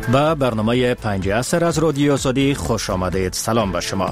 به برنامه 5 عصر از رادیو آزادی خوش آمدید. سلام به شما.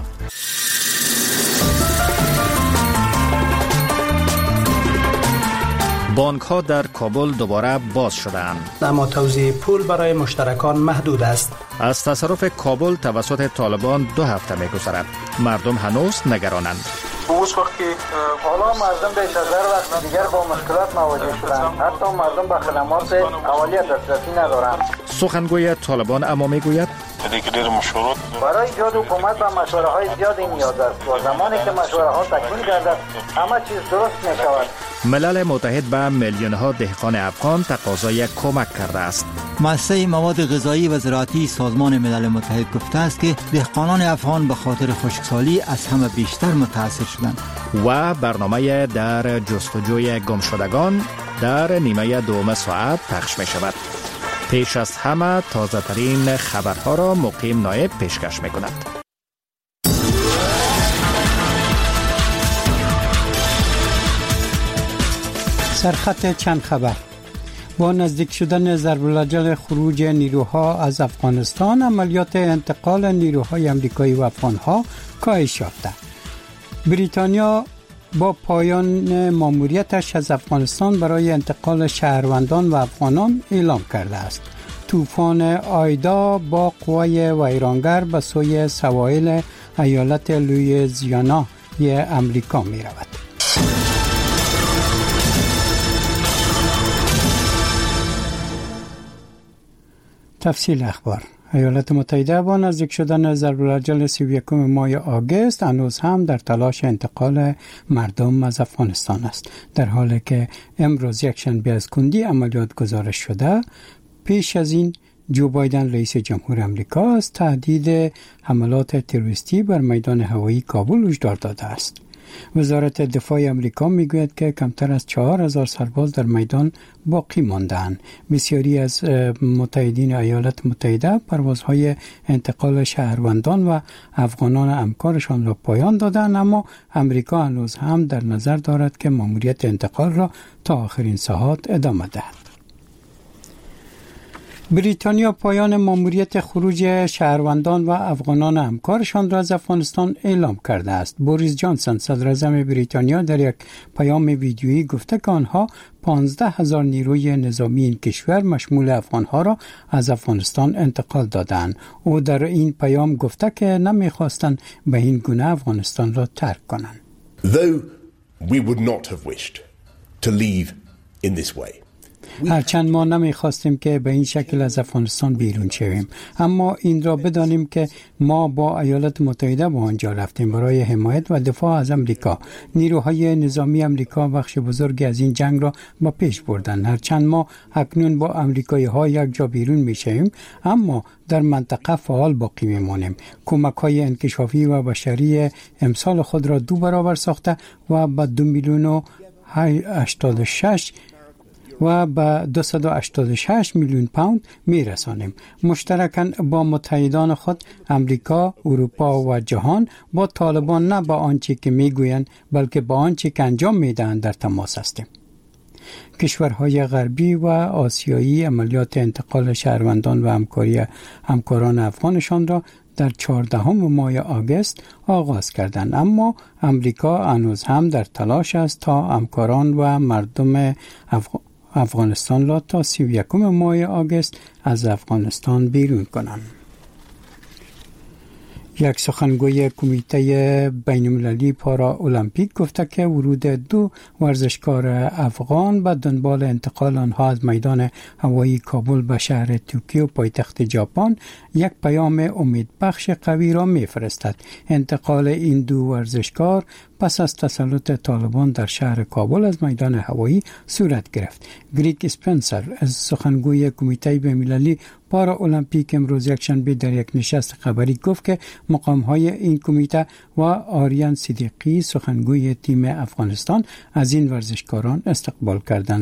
بانک‌ها در کابل دوباره باز شدند. اما توزیع پول برای مشترکان محدود است. از تصرف کابل توسط طالبان 2 هفته می‌گذرد. مردم هنوز نگرانند. اوس وقت که حالا مردم بیش از هر وقت دیگر با مشکلات مواجه شدند. حتی مردم به خدمات اولیه دسترسی ندارند. سخنگوی طالبان اما میگوید برای ایجاد حکومت و مشوره‌های زیادی نیاز است و زمانی که مشوره‌ها تکمیل گردد همه چیز درست می‌شود. ملل متحد به میلیون‌ها دهقان افغان تقاضای کمک کرده است. مؤسسه مواد غذایی و زراعتی سازمان ملل متحد گفته است که دهقانان افغان به خاطر خشکسالی از همه بیشتر متاثر شدند. و برنامه در جستجوی گمشدگان در نیمه دوم ساعت پخش می شود. پیش از همه تازه ترین خبرها را مقیم نایب پیشکش می کند. سرخط چند خبر. با نزدیک شدن ضرب الاجل خروج نیروها از افغانستان، عملیات انتقال نیروهای امریکایی و افغانها کاهش یافته. بریتانیا با پایان ماموریتش از افغانستان برای انتقال شهروندان و افغانان اعلام کرده است. طوفان آیدا با قوای ویرانگر به سوی سواحل ایالت لوئیزیانا امریکا می رود. تفصیل اخبار. ایالات متحده با نزدیک شدن ضرب الاجل 31 ماه آگوست هنوز هم در تلاش انتقال مردم از افغانستان است، در حالی که امروز یک شنبه از کندی عملیات گزارش شده. پیش از این جو بایدن رئیس جمهور آمریکا از تهدید حملات تروریستی بر میدان هوایی کابل هشدار داده است. وزارت دفاع آمریکا میگوید که کمتر از 4000 سرباز در میدان باقی مانده‌اند. بسیاری از متحدین ایالات متحده پروازهای انتقال شهروندان و افغانان همکارشان را پایان دادند، اما آمریکا هنوز هم در نظر دارد که ماموریت انتقال را تا آخرین ساعات ادامه دهد. بریتانیا پایان ماموریت خروج شهروندان و افغانان همکارشان را از افغانستان اعلام کرده است. بوریس جانسون صدر اعظم بریتانیا در یک پیام ویدیویی گفته که آنها 15,000 نیروی نظامی این کشور مشمول افغانها را از افغانستان انتقال دادند. او در این پیام گفته که نمی‌خواستند به این گونه افغانستان را ترک کنند. Though we would not have wished to leave in this way. هرچند ما نمی‌خواستیم که به این شکل از افغانستان بیرون شویم، اما این را بدانیم که ما با ایالات متحده به آنجا رفتیم برای حمایت و دفاع از امریکا. نیروهای نظامی امریکا بخش بزرگی از این جنگ را به پیش بردند. هرچند ما اکنون با امریکایی‌ها یک جا بیرون می‌شویم، اما در منطقه فعال باقی می‌مانیم. کمک‌های انکشافی و بشری امسال خود را 2 برابر ساخته و به 2,86 و به 286 میلیون پوند میرسانیم. مشترکاً با متحدان خود امریکا، اروپا و جهان با طالبان نه با آنچه که میگویند بلکه با آنچه که انجام میدهند در تماس هستیم. کشورهای غربی و آسیایی عملیات انتقال شهروندان و همکاران افغانشان را در 14 ماه آگوست آغاز کردند، اما امریکا هنوز هم در تلاش است تا همکاران و مردم افغانستان را تا 31 ماه آگوست از افغانستان بیرون کنند. یک سخنگوی کمیته بین‌المللی پارا المپیک گفته که ورود 2 ورزشکار افغان به دنبال انتقال آنها از میدان هوایی کابل به شهر توکیو پایتخت ژاپن یک پیام امیدبخش قوی را می‌فرستد. انتقال این 2 ورزشکار پس از تسلط طالبان در شهر کابل از میدان هوایی صورت گرفت. گریگ اسپنسر از سخنگوی کمیته بین‌المللی پارا المپیک امروز یکشنبه در یک نشست خبری گفت که مقام‌های این کمیته و آریان صدیقی سخنگوی تیم افغانستان از این ورزشکاران استقبال کردند.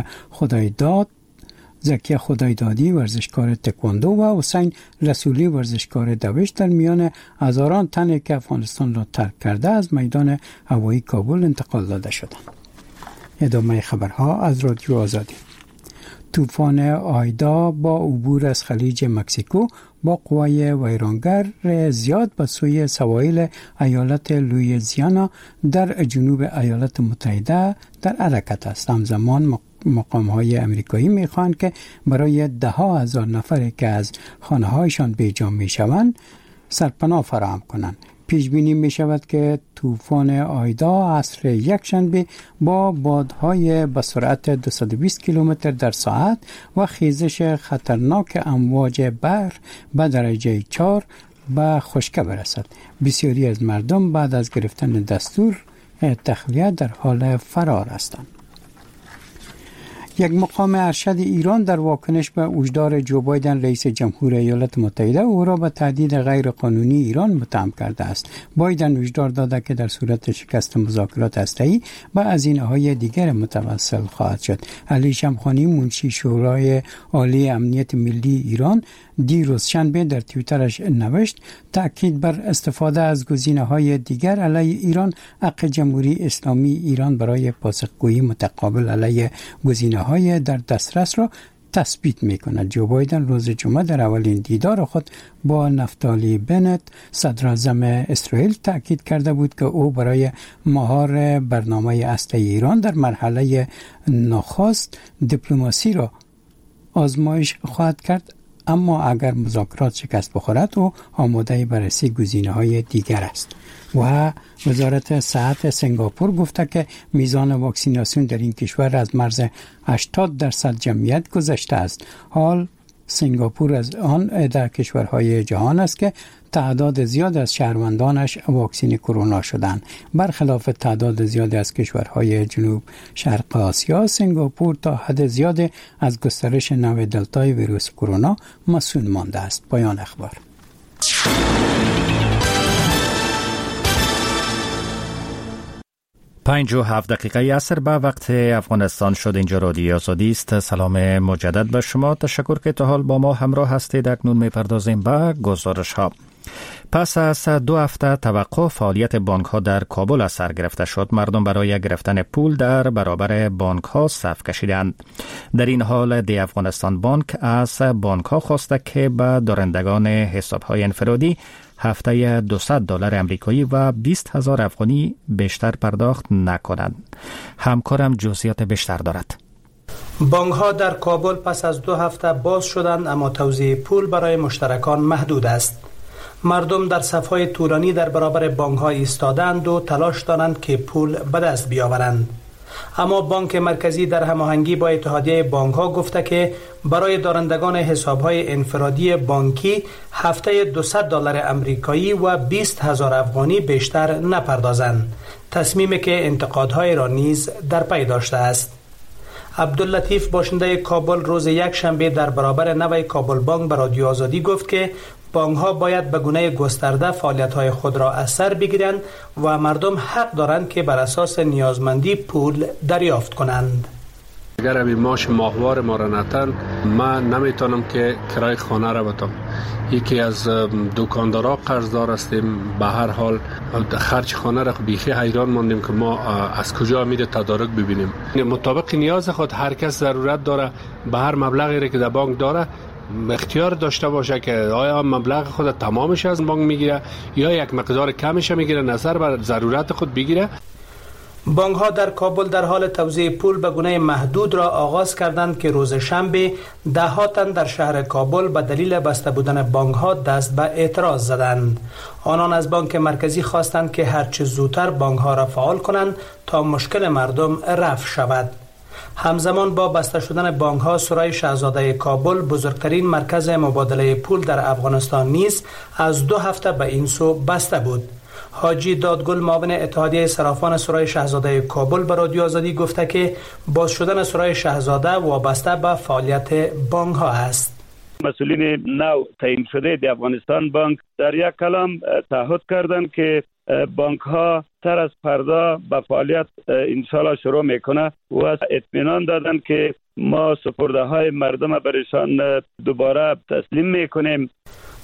زکیه خدایدادی ورزشکار تکواندو و حسین رسولی ورزشکار دوش در میان هزاران تن که افغانستان را ترک کرده از میدان هوایی کابل انتقال داده شدند. ادامه خبرها از رادیو آزادی. طوفان آیدا با عبور از خلیج مکزیکو با قوای ویرانگر زیاد به سوی سواحل ایالت لوئیزیانا در جنوب ایالات متحده در حرکت است. همزمان مقام‌های امریکایی می‌خواهند که برای 10,000 نفر که از خانه‌هایشان بیجا می‌شوند سرپناه فراهم کنند. پیش بینی می شود که طوفان آیدا عصر یکشنبه با بادهای به سرعت 220 کیلومتر در ساعت و خیزش خطرناک امواج بحر به درجه 4 به خشکی برسد. بسیاری از مردم بعد از گرفتن دستور تخلیه در حال فرار هستند. یک مقام ارشد ایران در واکنش به هشدار جو بایدن رئیس جمهور ایالات متحده او را به تهدید غیر قانونی ایران متهم کرده است. بایدن هشدار داده که در صورت شکست مذاکرات هسته‌ای به هزینه‌های دیگر متوسل خواهد شد. علی شمخانی منشی شورای عالی امنیت ملی ایران دیروز شنبه در توییترش نوشت تأکید بر استفاده از گزینه‌های دیگر علیه ایران حق جمهوری اسلامی ایران برای پاسخگویی متقابل علیه گزینه‌های در دسترس را تثبیت می‌کند. جو بایدن روز جمعه در اولین دیدار خود با نفتالی بنت صدراعظم اسرائیل تأکید کرده بود که او برای مهار برنامه هسته‌ای ایران در مرحله نخست دیپلماسی را آزمایش خواهد کرد، اما اگر مذاکرات شکست بخورد او آماده بررسی گزینه‌های دیگر است. و وزارت صحت سنگاپور گفته که میزان واکسیناسیون در این کشور از مرز 80% جمعیت گذشته است. حال سنگاپور از آن در کشورهای جهان است که تعداد زیاد از شهروندانش واکسین کرونا شدند. برخلاف تعداد زیاد از کشورهای جنوب شرق آسیا، سنگاپور تا حد زیاد از گسترش نوع دلتای ویروس کرونا مسئول مانده است. پایان اخبار. 5:07 عصر به وقت افغانستان شد. اینجا رادیو آزادی است. سلام مجدد به شما. تشکر که تا حال با ما همراه هستید. اکنون می‌پردازیم به گزارش ها. پس از 2 هفته توقف فعالیت بانک ها در کابل از سر گرفته شد. مردم برای گرفتن پول در برابر بانک ها صف کشیدند. در این حال دی افغانستان بانک از بانک ها خواسته که به دارندگان حساب های انفرادی هفته $200 امریکایی و 20,000 افغانی بیشتر پرداخت نکنند. همکارم جزئیات بیشتر دارد. بانک ها در کابل پس از 2 هفته باز شدند، اما توزیع پول برای مشترکان محدود است. مردم در صف‌های طولانی در برابر بانک ها ایستادند و تلاش دارند که پول به دست بیاورند. اما بانک مرکزی در هماهنگی با اتحادیه بانک ها گفته که برای دارندگان حساب های انفرادی بانکی هفته $200 امریکایی و 20,000 افغانی بیشتر نپردازند، تصمیمی که انتقادهای را نیز در پی داشته است. عبداللطیف باشنده کابل روز یکشنبه در برابر نوع کابل بانک به رادیو آزادی گفت که بانک ها باید به گونه گسترده فعالیت های خود را از سر بگیرند و مردم حق دارند که بر اساس نیازمندی پول دریافت کنند. اگر امی ماش ماهوار ما را نتن، من نمیتونم که کرای خانه را بدم. یکی از دکاندارا قرضدار هستیم. به هر حال خرج خانه را بیخی حیران ماندیم که ما از کجا امید تدارک ببینیم. مطابق نیاز خود هر کس ضرورت داره به هر مبلغی که در بانک داره اختیار داشته باشه که آیا مبلغ خود تمامش از بانک میگیره یا یک مقدار کمش میگیره، نظر بر ضرورت خود بگیره. بانک ها در کابل در حال توزیع پول به گونه محدود را آغاز کردند که روز شنبه 10 تن در شهر کابل به دلیل بسته بودن بانک ها دست به اعتراض زدند. آنان از بانک مرکزی خواستند که هرچه زودتر بانک ها را فعال کنند تا مشکل مردم رفع شود. همزمان با بسته شدن بانک ها، سرای شاهزاده کابل بزرگترین مرکز مبادله پول در افغانستان نیز از 2 هفته به این سو بسته بود. حاجی دادگل معاون اتحادیه صرافان سرای شاهزاده کابل به رادیو آزادی گفته که باز شدن سرای شاهزاده وابسته به فعالیت بانک ها است. مسئولین نو تعیین شده دی افغانستان بانک در یک کلام تعهد کردند که بانک ها تر از فردا به فعالیت انشالله شروع میکنه و اطمینان دادن که ما سپرده های مردم برشان دوباره تسلیم میکنیم.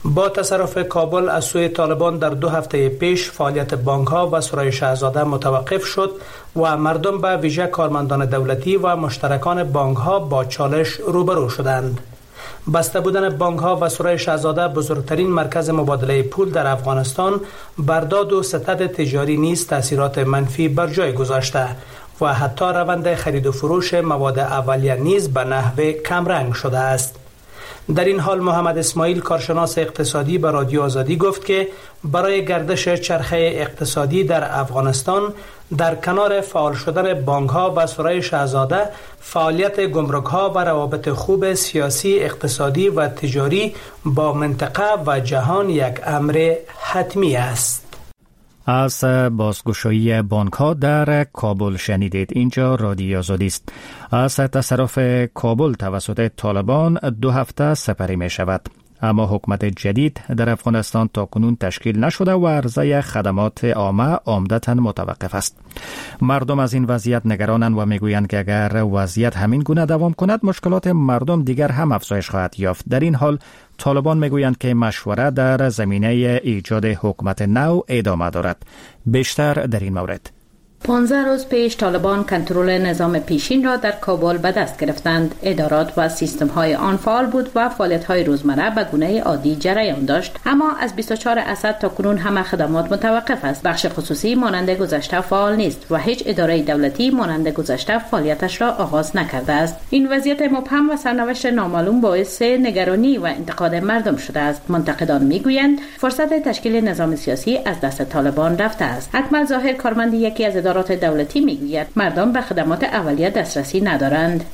با تصرف کابل از سوی طالبان در 2 هفته پیش فعالیت بانک‌ها و سرای شاهزاده متوقف شد و مردم به ویژه کارمندان دولتی و مشترکان بانک‌ها با چالش روبرو شدند. بسته بودن بانک‌ها و سرای شاهزاده بزرگترین مرکز مبادله پول در افغانستان بر داد و ستد تجاری نیز تاثیرات منفی بر جای گذاشته و حتی روند خرید و فروش مواد اولیه نیز به نحو کمرنگ شده است. در این حال محمد اسماعیل کارشناس اقتصادی به رادیو آزادی گفت که برای گردش چرخه اقتصادی در افغانستان در کنار فعال شدن بانک‌ها و سرای شاهزاده فعالیت گمرک‌ها و روابط خوب سیاسی، اقتصادی و تجاری با منطقه و جهان یک امر حتمی است. از بازگشایی بانک‌ها در کابل شنیدید. اینجا رادیو آزادی است. از تصرف کابل توسط طالبان 2 هفته سپری می شود. اما حکومت جدید در افغانستان تاکنون تشکیل نشده و عرضه خدمات عامه عمدتاً متوقف است. مردم از این وضعیت نگرانند و میگویند که اگر وضعیت همین گونه دوام کند مشکلات مردم دیگر هم افزایش خواهد یافت. در این حال طالبان میگویند که مشوره در زمینه ایجاد حکومت نو ادامه دارد. بیشتر در این مورد 15 روز پیش طالبان کنترل نظام پیشین را در کابل به دست گرفتند. ادارات و سیستم های آن فعال بود و فعالیت های روزمره به گونه عادی جریان داشت. اما از 24 اسد تا کنون همه خدمات متوقف است. بخش خصوصی مانند گذشته فعال نیست و هیچ اداره دولتی مانند گذشته فعالیتش را آغاز نکرده است. این وضعیت مبهم و سرنوشت نامعلوم باعث نگرانی و انتقاد مردم شده است. منتقدان میگویند فرصت تشکیل نظام سیاسی از دست طالبان رفته است. اکمل ظاهر کارمند یکی از ادارات دولتی میگوید مردم به خدمات اولیه دسترسی ندارند.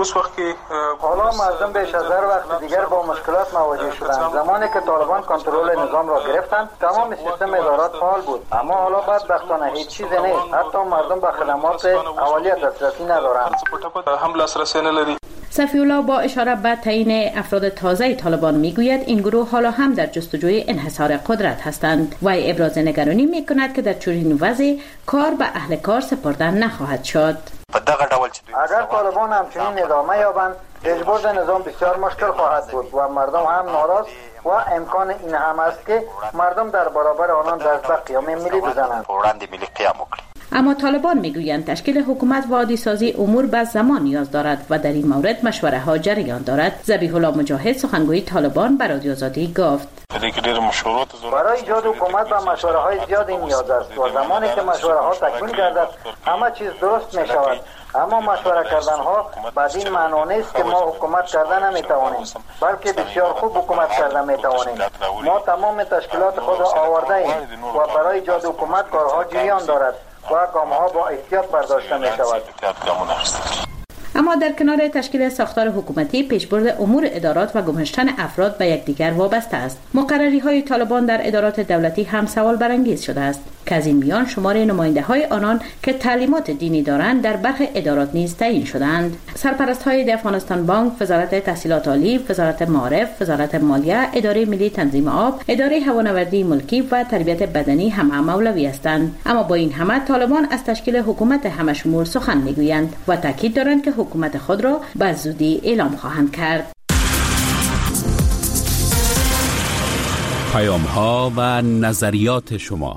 حالا مردم بیش از هر وقت دیگر با مشکلات مواجه شدند. زمانی که طالبان کنترل نظام را گرفتند تمام سیستم ادارات فعال بود، اما حالا بدبختانه هیچ چیز نیست. حتی مردم به خدمات اولیه دسترسی ندارند. صفی الله با اشاره به تعیین افراد تازه طالبان میگوید این گروه حالا هم در جستجوی انحصار قدرت هستند و ابراز نگرانی میکند که در چنین وضعی کار به اهل کار سپرده نخواهد شد. اگر طالبان همچنین ادامه یابند پیشبرد نظام بسیار مشکل خواهد بود و مردم هم ناراض و امکان این هم است که مردم در برابر آنان دست به قیام ملی بزنند. اما طالبان میگویند تشکیل حکومت و عادی سازی امور به زمان نیاز دارد و در این مورد مشوره ها جریان دارد. ذبیح الله مجاهد سخنگوی طالبان به رادیو آزادی گفت برای ایجاد حکومت و مشوره های زیادی نیاز است و زمانی که مشوره ها تکمیل گردد همه چیز درست می شود. اما مشوره کردن ها بعد این معنا نیست که ما حکومت کردن نمی توانیم، بلکه بسیار خوب حکومت کردن می توانیم. ما تمام تشکیلات خود را آورده ایم و برای ایجاد حکومت کارها جریان دارد و گام‌ها با احتیاط برداشته می شود. اما در کنار تشکیل ساختار حکومتی پیشبرد امور ادارات و گماشتن افراد به یکدیگر وابسته است. مقرری‌های طالبان در ادارات دولتی هم سوال برانگیز شده است که از این میان شمار نماینده‌های آنان که تعلیمات دینی دارند در برخی ادارات نیز تعیین شدند. سرپرست‌های افغانستان بانک، وزارت تحصیلات عالی، وزارت معارف، وزارت مالیه، اداره ملی تنظیم آب، اداره هوانوردی ملکی و تربیت بدنی همه مولوی هستند. اما با این همه طالبان از تشکیل حکومت همشمول سخن می‌گویند و تاکید دارند که حکومت خود را به زودی اعلام خواهند کرد. پیام‌ها و نظریات شما.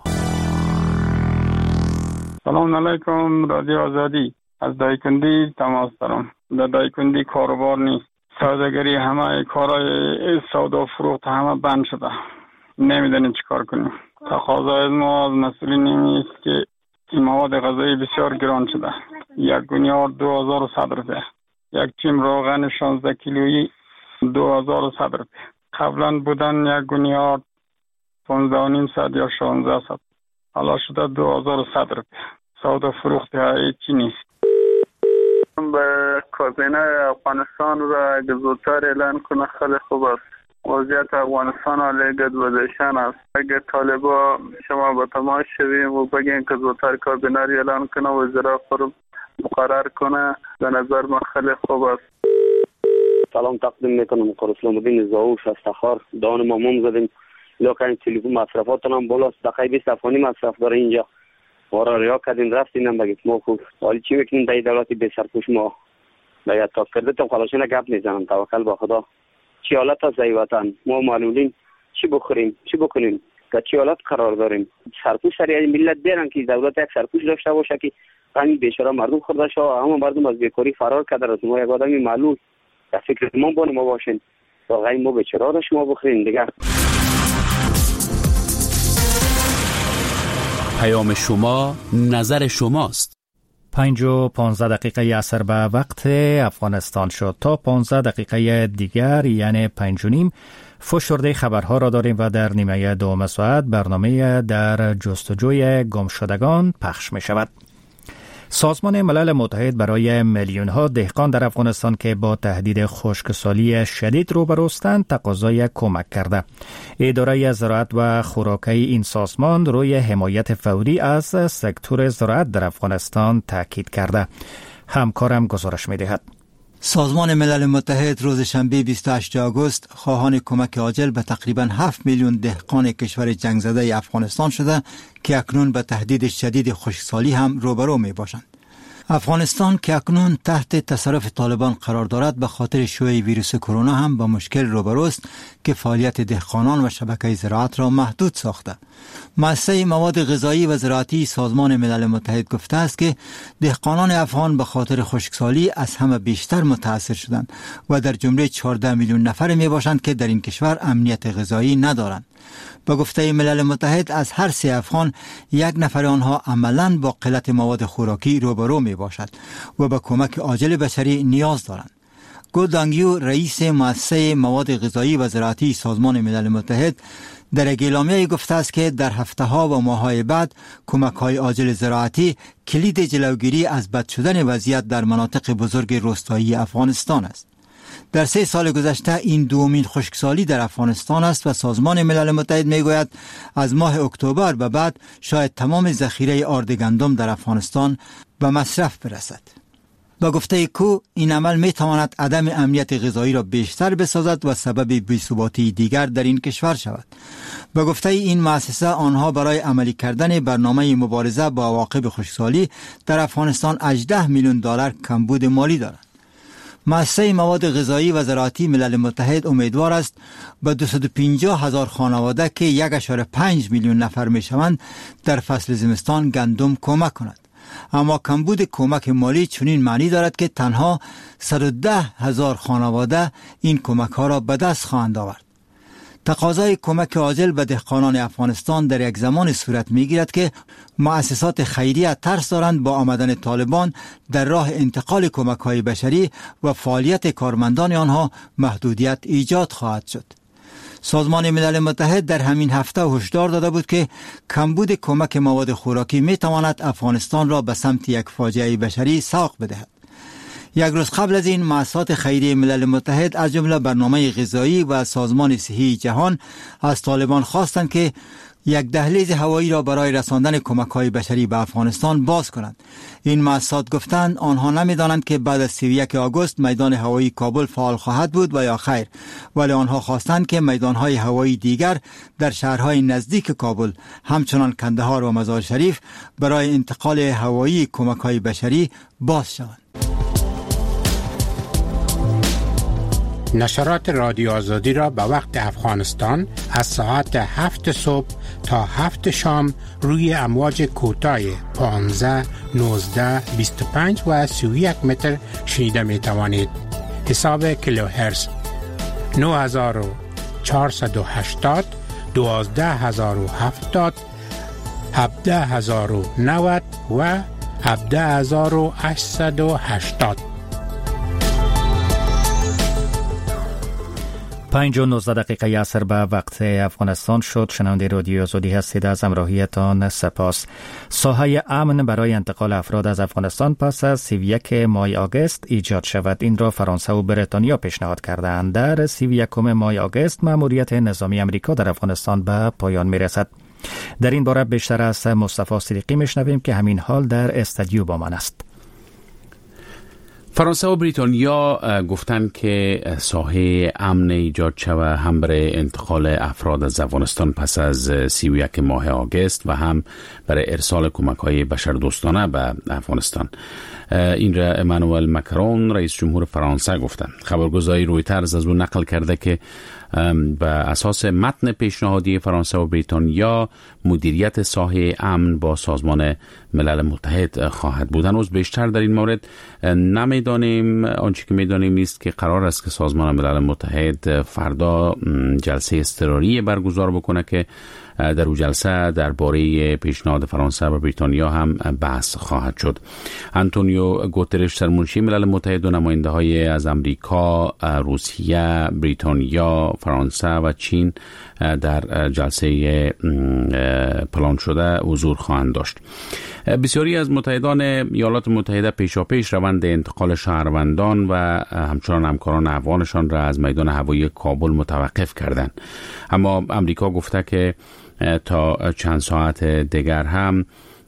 سلام علیکم رادیو آزادی. از دایکندی تماس دارم. در دایکندی کاروبار نیست. سوداگری همه کارهای سودا و فروخت همه بند شده. نمیدونیم چی کار کنیم. تقاضای از ما از مسئولین این است که این مواد غذایی بسیار گران شده. یک گونیار 2100 روپیه. یک چیم روغن 16 کیلویی 2100 روپیه. قبلا بودن یک گونیار 15,500 یا 1600. حالا شده 2100 روپیه. سودا فروخت هیچی نیست. به کابینه افغانستان را اگه زودتر اعلان کنه خیلی خوب است. وضعیت افغانستان علیه گدوزشان است. اگه طالبا شما به تماس شویم و بگین که زودتر کابینه را اعلان کنه و وزرا خود مقرر کنه به نظر من خیلی خوب است. سلام تقدیم میکنم. اسلام الدین زاوش از تخار. دان ما موم زدیم. لکن تلفن مصرفاتون هم بالاست. دقیقه 20 افغانی مصرف داره اینجا. ما را ریا کردیم رفتیم هم بگید ما خوب. حالی چی بکنیم در دولتی به سرپوش ما باید تا کرده تا خلاشین گپ میزنم. توکل به خدا. چی حالت است ای وطن؟ ما معلولین چی بخوریم، چی بکنیم، در چه حالت قرار داریم. سرپوش سر ملت بیارن که دولت یک سرپوش داشته باشه که همین بیچاره مردم خورده شو، اما مردم از بیکاری فرار کردن. از ما یک آدمی معلول در فکر ما باشین واقعا ما بیچاره را شما بخورین دیگه. پیام شما، نظر شماست. 5 و 15 دقیقه عصر به وقت افغانستان شد. تا 15 دقیقه دیگر یعنی 5 و نیم فشرده خبرها را داریم و در نیمه دوم ساعت برنامه در جستجوی گمشدگان پخش می شود. سازمان ملل متحد برای میلیون ها دهقان در افغانستان که با تهدید خشکسالی شدید روبروستند تقاضای کمک کرده. اداره زراعت و خوراکی این سازمان روی حمایت فوری از سکتور زراعت در افغانستان تاکید کرده. همکارم گزارش می دهد. سازمان ملل متحد روز شنبه 28 آگوست خواهان کمک عاجل به تقریباً 7 میلیون دهقان کشور جنگ زده افغانستان شده که اکنون به تهدید شدید خشکسالی هم روبرو می باشند. افغانستان که اکنون تحت تصرف طالبان قرار دارد به خاطر شیوع ویروس کرونا هم با مشکل روبروست که فعالیت دهقانان و شبکه زراعت را محدود ساخته. مؤسسه مواد غذایی و زراعتی سازمان ملل متحد گفته است که دهقانان افغان به خاطر خشکسالی از همه بیشتر متاثر شدند و در جمله 14 میلیون نفر می باشند که در این کشور امنیت غذایی ندارند. با گفته ملل متحد از هر 3 افغان 1 نفر آنها عملاً با قلت مواد خوراکی روبرو می باشد و به کمک عاجل بشری نیاز دارند. گو دانگیو رئیس مؤسسه مواد غذایی و زراعتی سازمان ملل متحد در اعلامیه گفته است که در هفته‌ها و ماه‌های بعد کمک‌های عاجل زراعتی کلید جلوگیری از بد شدن وضعیت در مناطق بزرگ روستایی افغانستان است. در 3 سال گذشته این دومین خشکسالی در افغانستان است و سازمان ملل متحد میگوید از ماه اکتبر به بعد شاید تمام ذخیره آرد گندم در افغانستان به مصرف برسد. با گفته کو این عمل می تواند عدم امنیت غذایی را بیشتر بسازد و سبب بی‌ثباتی دیگر در این کشور شود. با گفته این مؤسسه آنها برای عملی کردن برنامه مبارزه با عواقب خشکسالی در افغانستان 18 میلیون دلار کمبود مالی دارد. مؤسسه مواد غذایی و زراعتی ملل متحد امیدوار است به 250,000 خانواده که 1.5 میلیون نفر می شوند در فصل زمستان گندم کمک کند. اما کمبود کمک مالی چنین معنی دارد که تنها 110,000 خانواده این کمک ها را به دست خواهند آورد. تقاضای کمک عاجل به دهقانان افغانستان در یک زمان صورت می‌گیرد که مؤسسات خیریه ترس دارند با آمدن طالبان در راه انتقال کمک‌های بشری و فعالیت کارمندان آنها محدودیت ایجاد خواهد شد. سازمان ملل متحد در همین هفته هشدار داده بود که کمبود کمک مواد خوراکی می‌تواند افغانستان را به سمت یک فاجعه بشری ساق بدهد. یک روز قبل از این مؤسسات خیریه ملل متحد از جمله برنامه غذایی و سازمان صحی جهان از طالبان خواستند که یک دهلیز هوایی را برای رساندن کمک‌های بشری به افغانستان باز کنند. این مؤسسات گفتند آنها نمی‌دانند که بعد از 31 آگوست میدان هوایی کابل فعال خواهد بود و یا خیر، ولی آنها خواستند که میدان‌های هوایی دیگر در شهرهای نزدیک کابل همچنان کندهار و مزار شریف برای انتقال هوایی کمک‌های بشری باز شوند. نشرات رادیو آزادی را به وقت افغانستان از ساعت 7 صبح تا 7 شام روی امواج کوتاه 15, 19, 25 و 31 متر شنیده می توانید. حساب کیلوهرتز 9480, 12070, 17090 و 17880. 5 و 19 دقیقه عصر به وقت افغانستان شد. شنونده رادیو آزادی هستید. از همراهیتان سپاس. ساحه امن برای انتقال افراد از افغانستان پس از 31 ماه آگوست ایجاد شود. این را فرانسه و بریتانیا پیشنهاد کردند. در 31 ماه آگوست مأموریت نظامی امریکا در افغانستان به پایان می رسد. در این باره بیشتر از مصطفی صدیقی میشنویم که همین حال در استودیو با من است. فرانسه و بریتانیا گفتند که ساحه امن ایجاد شود هم برای انتقال افراد از افغانستان پس از 31 ماه آگوست و هم برای ارسال کمک‌های بشردوستانه به افغانستان. این را امانوئل مکرون رئیس جمهور فرانسه گفتند. خبرگزاری رویترز از او نقل کرده که و اساس متن پیشنهادی فرانسه و بریتانیا مدیریت ساحه امن با سازمان ملل متحد خواهد بود. هنوز بیشتر در این مورد نمیدانیم. آنچه که میدانیم نیست که قرار است که سازمان ملل متحد فردا جلسه اضطراری برگزار بکنه که در اون جلسه درباره پیشنهاد فرانسه و بریتانیا هم بحث خواهد شد. آنتونیو گوترش سرمنشی ملل متحد و نماینده‌های از امریکا، روسیه، بریتانیا، فرانسه و چین در جلسه پلان شده حضور خواهند داشت. بسیاری از متحدان ایالات متحده پیشاپیش روند انتقال شهروندان و همچنان همکاران افغانشان را از میدان هوایی کابل متوقف کردند. اما امریکا گفته که تا چند ساعت دیگر هم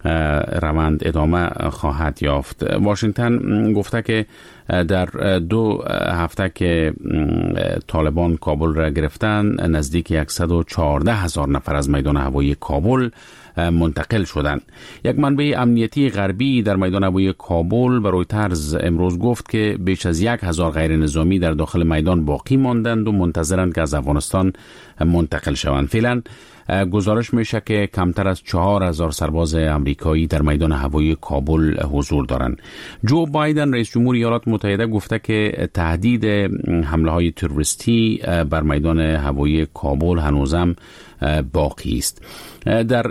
روند ادامه خواهد یافت. واشنگتن گفته که در 2 هفته که طالبان کابل را گرفتن نزدیک 114,000 نفر از میدان هوایی کابل منتقل شدند. یک منبع امنیتی غربی در میدان هوایی کابل به رویترز امروز گفت که بیش از 1,000 غیر نظامی در داخل میدان باقی ماندند و منتظرند که از افغانستان منتقل شوند. فعلا گزارش میشه که کمتر از 4,000 سرباز امریکایی در میدان هوایی کابل حضور دارند. جو بایدن رئیس جمهور ایالات متحده گفته که تهدید حمله های تروریستی بر میدان هوایی کابل هنوزم باقی است. در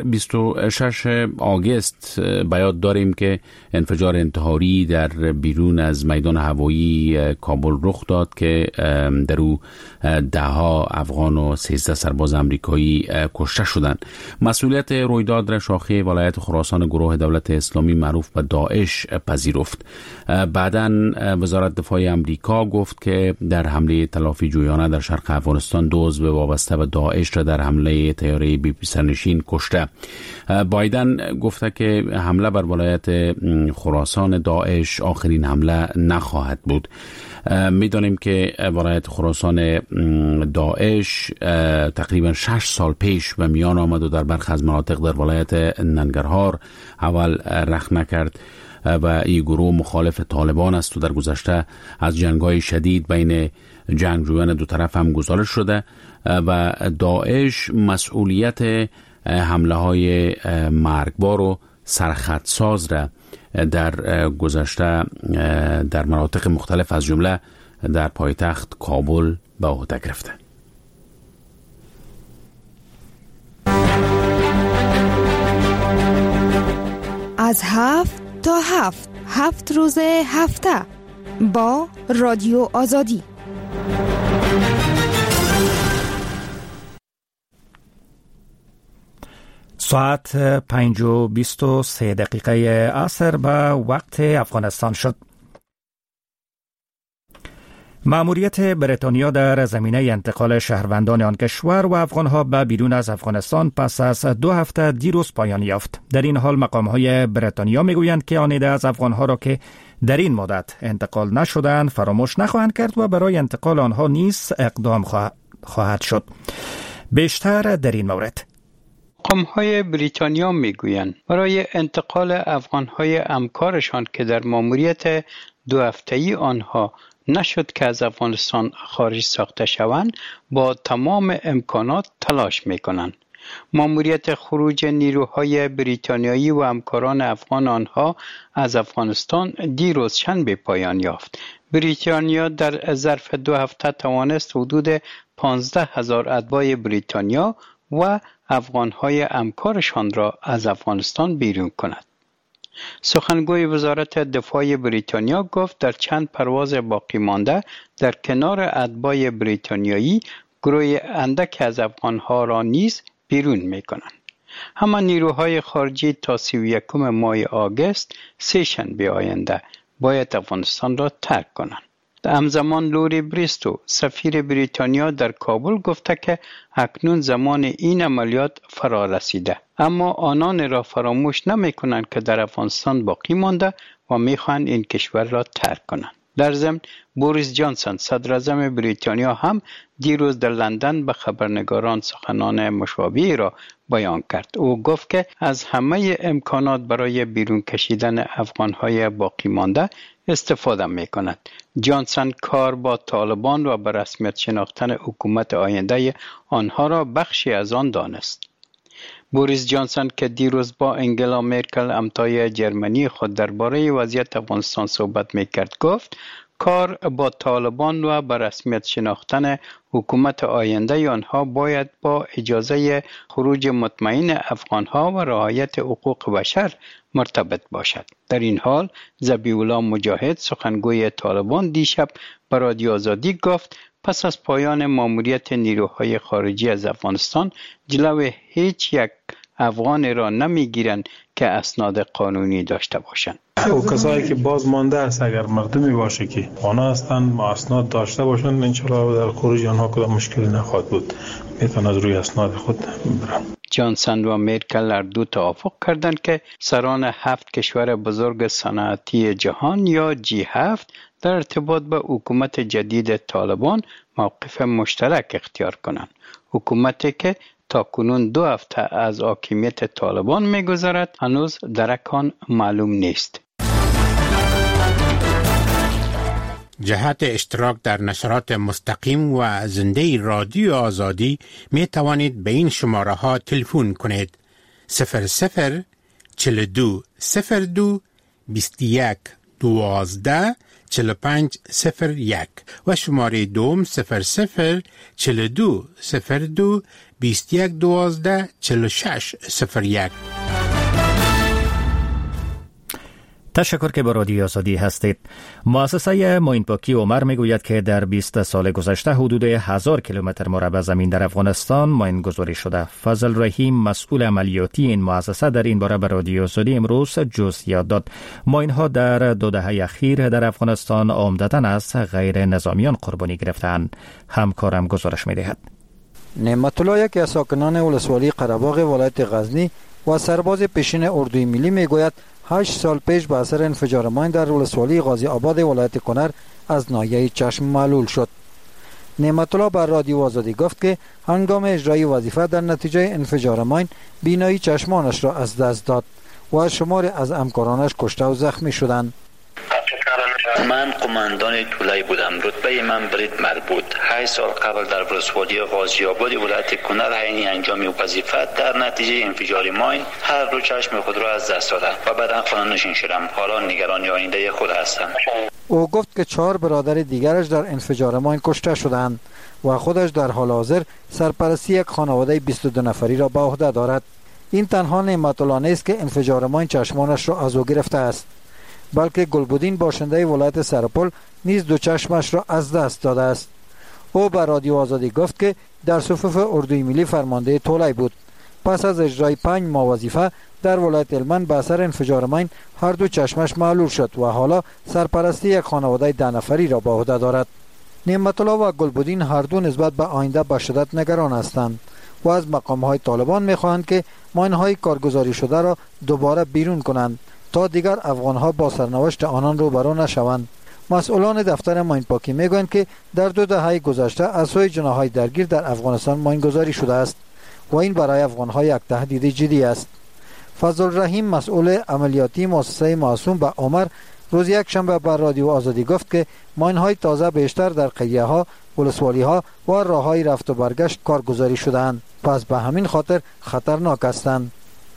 26 آگوست بیاد داریم که انفجار انتحاری در بیرون از میدان هوایی کابل رخ داد که در او 10 افغان و 13 سرباز امریکایی کشته شدند. مسئولیت رویداد را شاخه ولایت خراسان گروه دولت اسلامی معروف به داعش پذیرفت. بعداً وزارت دفاع امریکا گفت که در حمله تلافی جویانه در شرق افغانستان 2 عضو وابسته به داعش را در حمله طیاره بی پی سرنشین کشته. بایدن گفته که حمله بر ولایت خراسان داعش آخرین حمله نخواهد بود. میدانیم که ولایت خراسان داعش تقریبا 6 سال پیش به میان آمد و در برخی از مناطق در ولایت ننگرهار اول رخنه کرد و این گروه مخالف طالبان است و در گذشته از جنگ‌های شدید بین جنگجویان دو طرف هم گزارش شده و داعش مسئولیت حمله های مرگبار و سرخطساز را در گذشته در مناطق مختلف از جمله در پایتخت کابل به عهده گرفته. از 7 تا 7 روز هفته با رادیو آزادی. ساعت 5:23 عصر به وقت افغانستان شد. مأموریت بریتانیا در زمینه انتقال شهروندان آن کشور و افغانها به بیرون از افغانستان پس از 2 هفته دیروز پایان یافت. در این حال مقام‌های بریتانیا میگویند که آن عده از افغانها را که در این مدت انتقال نشدند فراموش نخواهند کرد و برای انتقال آنها نیز اقدام خواهد شد. بیشتر در این مورد مقام‌های بریتانیا میگویند برای انتقال افغان‌های همکارشان که در مأموریت 2 هفته‌ای آنها نشد که از افغانستان خارج ساخته شوند با تمام امکانات تلاش میکنند. مأموریت خروج نیروهای بریتانیایی و همکاران افغان آنها از افغانستان دیروز شنبه پایان یافت. بریتانیا در ظرف 2 هفته توانست حدود 15,000 اتباع بریتانیا و افغانهای همکارشان را از افغانستان بیرون کند. سخنگوی وزارت دفاع بریتانیا گفت در چند پرواز باقی مانده در کنار اتباع بریتانیایی گروه اندک از افغانها را نیز بیرون می‌کنند. همه نیروهای خارجی تا 31 ماه آگوست سه شنبه آینده باید افغانستان را ترک کنند. همزمان لوری بریستو سفیر بریتانیا در کابل گفته که اکنون زمان این عملیات فرا رسیده، اما آنان را فراموش نمی کنند که در افغانستان باقی مانده و می خواهند این کشور را ترک کنند. در ضمن بوریس جانسون صدر اعظم بریتانیا هم دیروز در لندن به خبرنگاران سخنان مشابهی را بیان کرد. او گفت که از همه امکانات برای بیرون کشیدن افغان‌های باقی مانده استفاده می‌کند. جانسون کار با طالبان و به رسمیت شناختن حکومت آینده آنها را بخشی از آن دانست. بوریس جانسون که دیروز با انگلا مرکل همتای جرمنی خود درباره وضعیت افغانستان صحبت می‌کرد گفت کار با طالبان و به رسمیت شناختن حکومت آینده آنها باید با اجازه خروج مطمئن افغانها و رعایت حقوق بشر مرتبط باشد. در این حال ذبیح الله مجاهد سخنگوی طالبان دیشب به رادیو آزادی گفت پس از پایان ماموریت نیروهای خارجی از افغانستان جلوی هیچ یک افغان را نمیگیرند که اسناد قانونی داشته باشند. او کسایی که باز مانده است اگر مردمی باشه که آنها هستند اسناد داشته باشند انشالله در خروج آنها کدام مشکلی نخواهد بود، میتونن از روی اسناد خود برن. جانسون و مرکل هر دو توافق کردند که سران 7 کشور بزرگ صنعتی جهان یا G7 در ارتباط به حکومت جدید طالبان موقف مشترک اختیار کنند. حکومتی که تا کنون 2 هفته از حاکمیت طالبان می‌گذرد هنوز درکان معلوم نیست. جهت اشتراک در نشرات مستقیم و زنده رادیو آزادی می توانید به این شماره ها تلفن کنید 00 42 02 21 12 45 01 و شماره دوم 00 42 02 21 12 46 01. تشکر که با رادیو آزادی هستید. مؤسسه معین پاکی عمر میگوید که در 20 سال گذشته حدود 1000 کیلومتر مربع زمین در افغانستان معین گذاری شده. فضل رحیم مسئول عملیاتی این مؤسسه در این باره به رادیو آزادی امروز جزئیات داد. معین ها در 2 دهه اخیر در افغانستان عمدتاً از غیر نظامیان قربانی گرفتند. همکارم گزارش میدهد. نعمت الله یکی از ساکنان ولسوالی قره‌باغ ولایت غزنی و سرباز پیشین اردوی ملی میگوید 8 سال پیش به اثر انفجار ماین در ولسوالی غازی آباد ولایت کنر از ناحیه چشم معلول شد. نعمت الله بر رادیو آزادی گفت که هنگام اجرای وظیفه در نتیجه انفجار ماین بینایی چشمانش را از دست داد و شماری از همکارانش کشته و زخمی شدند. من قماندان طولای بودم. رتبه من برید مربوط. 8 سال قبل در ولسوالی غازی آباد ولایت کنر حین انجام وظیفه در نتیجه انفجار ماین هر دو چشم خود را از دست دادم و بعدا خانه نشین شدم. حالا نگران آینده خود هستم. او گفت که 4 برادر دیگرش در انفجار ماین کشته شدند و خودش در حال حاضر سرپرستی یک خانواده 22 نفری را به عهده دارد. این تنها نعمت الله نیست که انفجار ماین چشمانش را از او گرفته است، بلکه گلبودین باشنده ولایت سرپل نیز 2 چشمش را از دست داده است. او به رادیو آزادی گفت که در صفوف اردوی ملی فرمانده طولای بود. پس از اجرای 5 ماه وظیفه در ولایت هلمند به اثر انفجار ماین هر 2 چشمش معلول شد و حالا سرپرستی یک خانواده 10 نفری را به عهده دارد. نعمت الله و گلبودین هر دو نسبت به آینده به شدت نگران هستند و از مقام‌های طالبان می‌خواهند که ماین‌های کارگزاری شده را دوباره بیرون کنند تا دیگر افغان‌ها با سرنوشت آنان روبرو نشوند. مسئولان دفتر ماین پاکی میگویند که در 2 دهه گذشته از سوی جناح‌های درگیر در افغانستان ماین گذاری شده است و این برای افغان‌ها یک تهدید جدی است. فضل رحیم مسئول عملیاتی مؤسسه معصوم به عمر روز یک شنبه بر رادیو آزادی گفت که ماین‌های تازه بیشتر در قریه‌ها، ولسوالی‌ها و راه‌های رفت و برگشت کارگزاری شده‌اند، پس به همین خاطر خطرناک هستند.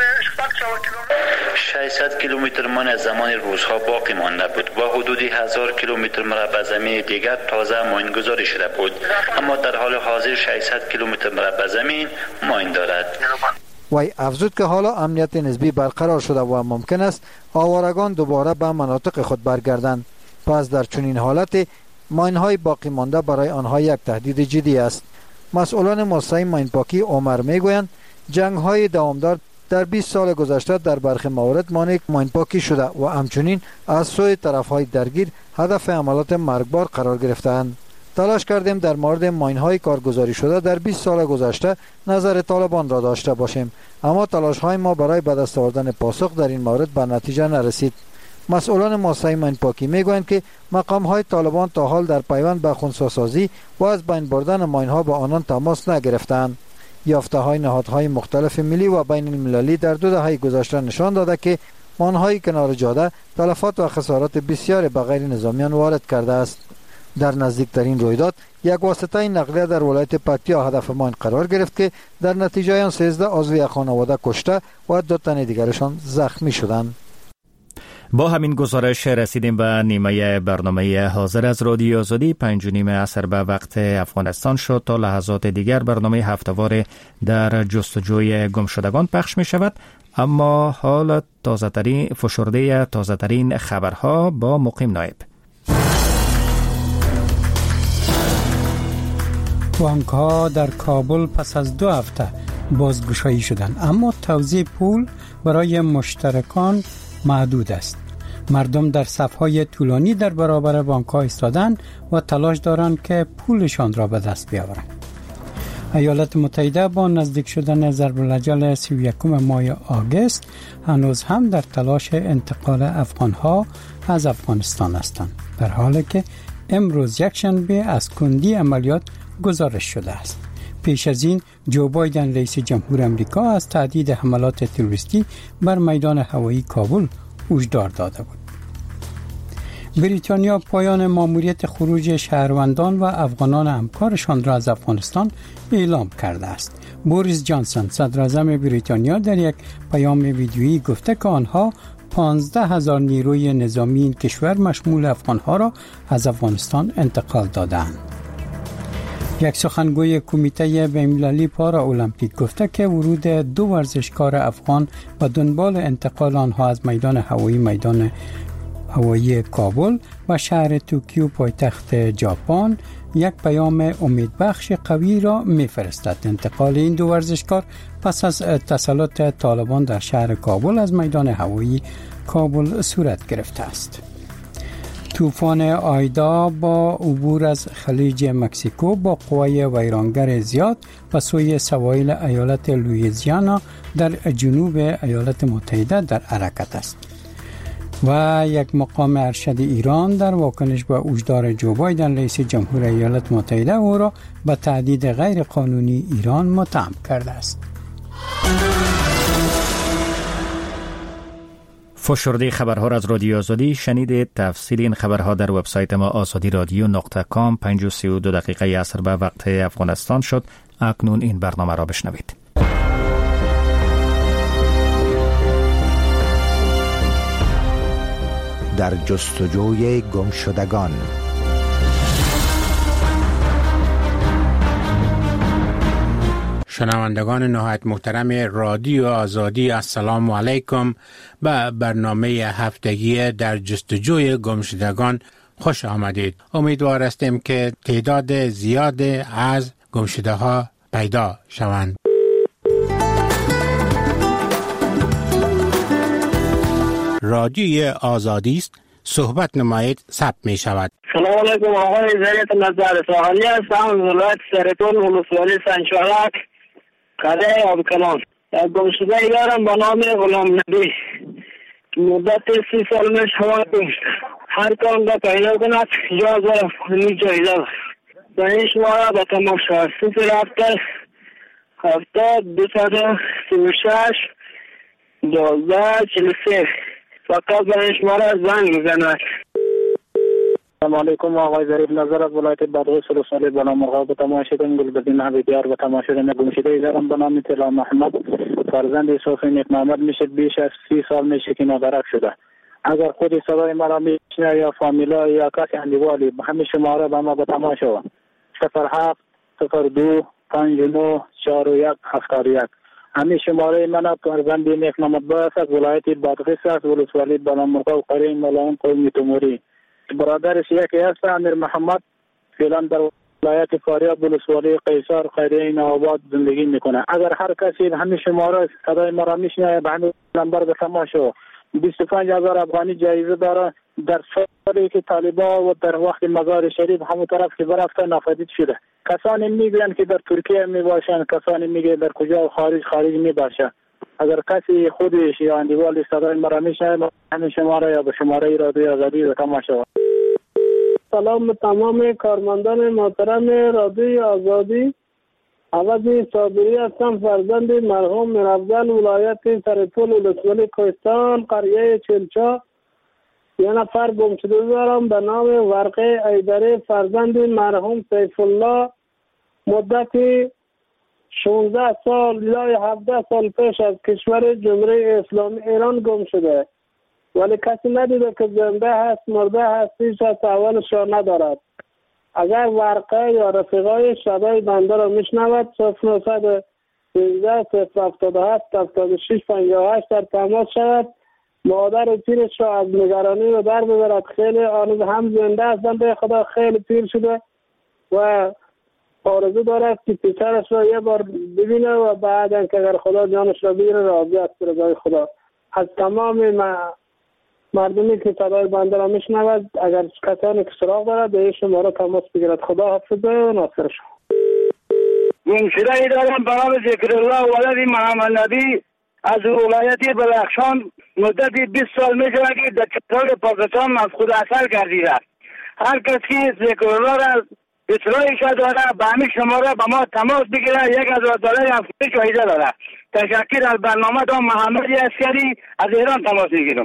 600 کیلومتر من از زمان روزها باقی مانده بود و حدود 1000 کیلومتر مربع زمین دیگر تازه ماین گذاری شده بود، اما در حال حاضر 600 کیلومتر مربع زمین ماین دارد. وی افزود که حالا امنیت نسبی برقرار شده و ممکن است آوارگان دوباره به مناطق خود برگردند. پس در چنین حالت ماین‌های باقی مانده برای آنها یک تهدید جدی است. مسئولان مؤسسه ماین پاکی عمر میگویند جنگ‌های دوامدار در 20 سال گذشته در برخی موارد مانع ماین پاکی شده و همچنین از سوی طرف‌های درگیر هدف عملیات مرگبار قرار گرفته‌اند. تلاش کردیم در مورد ماین‌های کارگزاری شده در 20 سال گذشته نظر طالبان را داشته باشیم، اما تلاش‌های ما برای به دست آوردن پاسخ در این مورد به نتیجه نرسید. مسئولان مؤسسه ماین پاکی میگویند که مقام‌های طالبان تا حال در پیوند به خنثی‌سازی و از بین بردن ماین‌ها با آنان تماس نگرفتند. یافته‌های نهادهای مختلف ملی و بین المللی در 2 دهه گذشته نشان داده که ماین‌های کنار جاده تلفات و خسارات بسیاری به غیر نظامیان وارد کرده است. در نزدیکترین رویداد یک واسطه نقلیه در ولایت پکتیا هدف ماین قرار گرفت که در نتیجه آن 13 عضو یک خانواده کشته و 2 تن دیگرشان زخمی شدند. با همین گزارش رسیدیم به نیمه برنامه حاضر از رادیو آزادی. 5:30 عصر به وقت افغانستان شد. تا لحظات دیگر برنامه هفته‌وار در جستجوی گمشدگان پخش می شود. اما حال فشرده تازه‌ترین خبرها با مقیم نایب. بانک‌ها در کابل پس از 2 هفته بازگشایی شدند، اما توزیع پول برای مشترکان محدود است. مردم در صف‌های طولانی در برابر بانک‌ها ایستادند و تلاش دارند که پولشان را به دست بیاورند. ایالات متحده با نزدیک شدن ضرب الاجل 31 ماه آگوست هنوز هم در تلاش انتقال افغان‌ها از افغانستان هستند، در حالی که امروز یکشنبه از کندی عملیات گزارش شده است. پیش از این جو بایدن رئیس جمهور امریکا از تهدید حملات تروریستی بر میدان هوایی کابل هشدار داده بود. بریتانیا پایان مأموریت خروج شهروندان و افغانان همکارشان را از افغانستان اعلام کرده است. بوریس جانسون صدر اعظم بریتانیا در یک پیام ویدیویی گفته که آنها 15,000 نیروی نظامی این کشور مشمول افغانها را از افغانستان انتقال دادند. یک سخنگوی کمیته بین‌المللی پارا المپیک گفته که ورود 2 ورزشکار افغان و دنبال انتقال آنها از میدان هوایی کابل و شهر توکیو پایتخت ژاپن یک پیام امیدبخش قوی را می‌فرستد. انتقال این 2 ورزشکار پس از تسلط طالبان در شهر کابل از میدان هوایی کابل صورت گرفته است. طوفان آیدا با عبور از خلیج مکزیکو با قوای ویرانگر زیاد به سوی سواحل ایالت لوئیزیانا در جنوب ایالات متحده در حرکت است. و یک مقام ارشد ایران در واکنش به هشدار جو بایدن رئیس جمهور ایالات متحده او را به تهدید غیر قانونی ایران متهم کرده است. فشرده خبرها را از رادیو آزادی شنیدید. تفصیل این خبرها در وبسایت ما azadiradyo.com. 5:32 دقیقه عصر به وقت افغانستان شد. اکنون این برنامه را بشنوید. در جستجوی گمشدگان. شنوندگان نهایت محترم رادیو آزادی، السلام علیکم. به برنامه هفتگی در جستجوی گمشدگان خوش آمدید. امیدوار هستیم که تعداد زیاد از گمشده ها پیدا شوند. رادیوی آزادی است، صحبت نمایید ثبت می شود. سلام علیکم، آقای زریت نظر ساحلی هستم، ولایت سرطان، ولسوالی سنچارک، قلعه آبکلان. یک گمشده دارم به نام غلام نبی، مدت 30 سال میش هوا گمشده. هر کام را پیدا کند جاز می جایده و این شماره به تماشا 077-236 1243 فقط به این شماره زنگ میزند. السلام علیکم، آقای ظریف نظر از ولایت بادغیس ولسوالی بنامرغاب به تماشای گلبدین حبیبیار به تماشای گمشده دارم به نام طلا محمد، فرزند صوفی نیک محمد میشه. بیش از 30 سال میشه که نادرک شده. اگر خود صدای مرا میشنه یا فامیلا یا کسی اندیوالی همین شماره به ما به تماشا 07-02-59-41-71. همین شماره من فرزند نیک محمد باز از ولایت بادغیس است، ولسوالی بنامرغاب قریه ملائم قومی تموری. برادرش یکی هست امیر محمد، فعلا در ولایت فاریاب ولسوالی قیصر خیریه نوآباد زندگی میکنه. اگر هر کسی همین شماره صدای مرا میشنه به همین نمبر به تماشا 25,000 افغانی جایزه داره. در سالی که طالبان و در وقت مزار شریف همون طرف که برفته نافذ شده. کسانی میگن که در ترکیه میباشن، کسانی میگن در کجا خارج میباشه. اگر کسی خودش یا اندیوال صدای مرا میشه همین شماره یا به شماره رادیوی آزادی رقم شود. سلام به تمام کارمندان محترم رادیوی آزادی. عوضی صابری هستم، فرزند مرحوم میرافضل، ولایت سرپل، ولسوالی کوهستان، قریه چلچا. یه نفر گم شده دارم به نام ورقه ایدری، فرزند مرحوم سیف الله. مدتی 16 سال یا 17 سال پیش از کشور جمهوری اسلامی ایران گم شده، ولی کسی ندیده که زنده هست مرده هست، هیچ از احوالش را ندارد. اگر ورقه یا رفیقای صدای بنده را میشنود 0913 077 76 58 در تماس شود. مادر پیرش را از نگرانی و در ببرد. خیلی آنها هم زنده هستند به خدا، خیلی پیر شده و آرزو دارد که پسرش را یه بار ببینه و بعد که اگر خدا جانش را بگیره راضی است به رضای خدا. از تمام مردمی که صدای بنده را میشنود اگر کسانی که سراغ دارد به شماره تماس بگیرد. خدا حافظ و ناصر شما. گمشده ای دارم به نام ذکرالله ولد محمد نبی از ولایت بلخشان. مدتی 20 سال می شود که در چترال پاکستان مفقود اثر گردیده. هر کس که ذکرالله را اطلاعش داره به همین شماره با ما تماس بگیره. $1000 افزایش جایزه داره. تشکر از برنامه دام. محمد عسکری از ایران تماس میگیرم.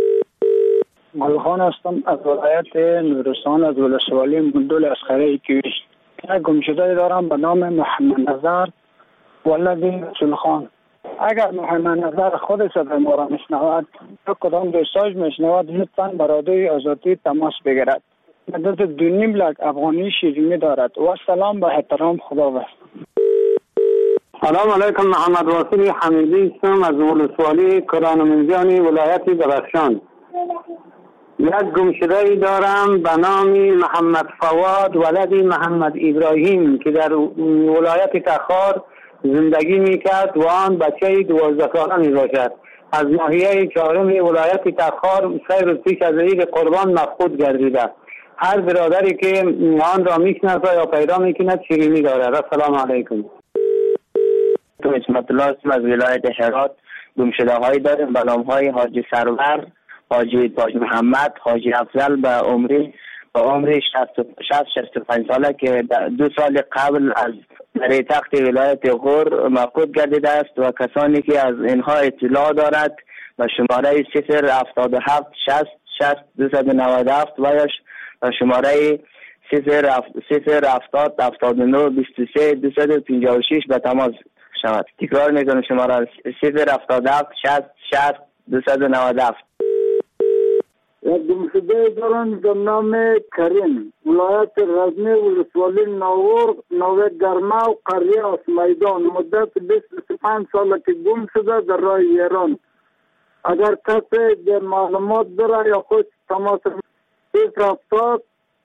ملخان هستم از ولایت نورستان، از ولسوالی مندول اسخره کیویش. یک گمشده دارم به نام محمد نظر ولد رسول خان. اگر محمد نظر خود صدای ما را میشنود یا کدام دوستاش میشنود لطفاً به رادیوی آزادی تماس بگیرد. مدت 2.5 لک افغانی شیرینی دارد. و سلام به احترام. خدا بخیر. سلام علیکم. محمد واصل حمیدی هستم از ولسوالی کرانمنزیانی ولایت درخشان. یک گمشده ای دارم به نام محمد فواد ولد محمد ابراهیم که در ولایت تخار زندگی میکرد و آن بچه 12 ساله می باشد. از ناحیه 4 ولایت تخار 3 روز پیش از عید قربان مفقود گردیده. هر برادری که آن را میشناسه یا پیدا میکند شیرینی دارد. السلام علیکم. تو اسمت الله هستم از ولایت هرات. گمشده هایی داریم به نام های حاجی سرور، حاجی تاج محمد، حاجی افضل به عمر 65 ساله که 2 سال قبل از در تخت ولایت غور مفقود گردیده است و کسانی که از اینها اطلاع دارد به شماره 077 60 60 297 و یا به شماره 070 79 23 256 به تماس شود. تکرار میکنم شماره 077 60 60 297. یک گمشده دارم به نام کریم، ولایت غزنی، ولسوالی نوه گرمه و قریه از میدان. مدت 25 ساله که گم شده در راه ایران. اگر کسی در معلومات داره یا خود تماس 070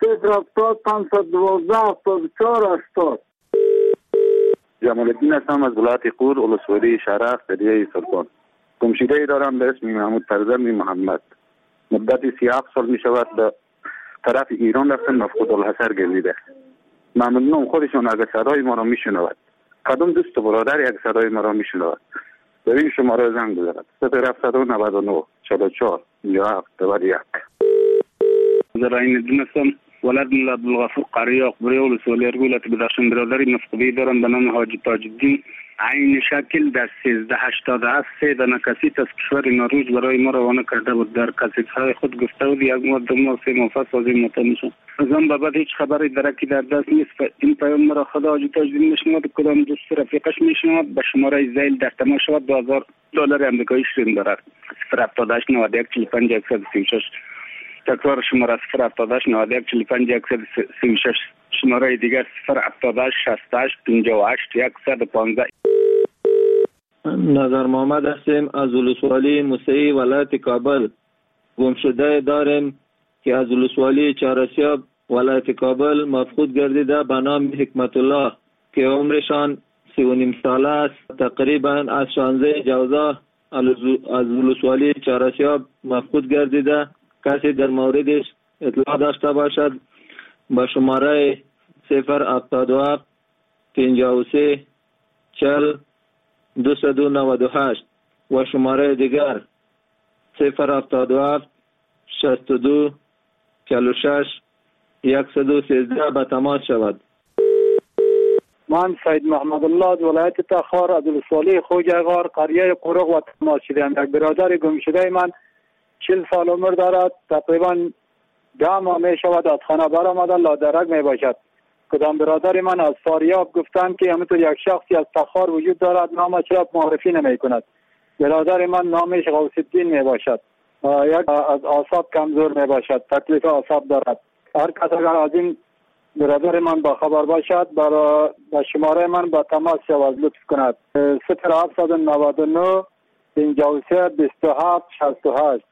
512 74 80. جمال الدین هستم از ولایت قور، ولسوالی شرق، قریه سلطان. گمشده ای دارم به اسم محمود فرزند محمد. مدتی 37 سال می شود به طرف ایران رفتن مفقود الاثر گردیده. ممنونم خودشون اگر صدای ما را می شنود. کدام دوست برادر یک صدای ما را می شنود به این شماره زنگ بزند. 079 44 57 91. زراین دونستم ولد ملا عبدالغفور قریه اخبری ولسوالی ولایت بدخشان. برادری مفقودی دارم به نام حاجی تاج الدین. عین شکل در 1387 3 دانه کسیت از کشور نروژ برای ما روانه کرده بود. در کسیت‌های خود گفته بود یک ماه 2 ماه 3 ماه پس از این مطمئن. از آن به بعد هیچ خبری درکی در دست نیست. این پیام مرا خدا حاجی تاج الدین میشنود. کدام دوست رفیقش میشنود به شماره زیل در تماس شود. $2000 آمریکایی شیرین دارد. 078 91 45 136. تکرار شماره 078 91 45 136. شماره دیگر 078 68 58 115. نظر محمد هستیم از ولسوالی موسعی ولایت کابل. گمشده داریم که از ولسوالی چهارسیاب ولایت کابل مفقود گردیده به نام حکمت الله که عمرشان 3.5 ساله است. تقریبا از 16 جوزا از ولسوالی چهارسیاب مفقود گردیده. کسی در موردش اطلاع داشته باشد با شماره 077 53 40 298 و شماره دیگر 077 62 46 113 به تماس شود. من سید محمد الله از ولایت تخار از ولسوالی خوجغار قریه قرق و تماس شدم. یک برادر گم شده من 40 سال عمر دارد، تقریبا 10 ماه می شود از خانه برآمده، لادرک می باشد. کدام برادر من از فاریاب گفتند که همینطور یک شخصی از تخار وجود دارد، نامش را معرفی نمی کند. برادر من نامش غوث الدین می باشد، یک از اعصاب کمزور می باشد، تکلیف اعصاب دارد. هر کس اگر از این برادر من با خبر باشد با شماره من با تماس شود لطف کند. 0799 53 27 68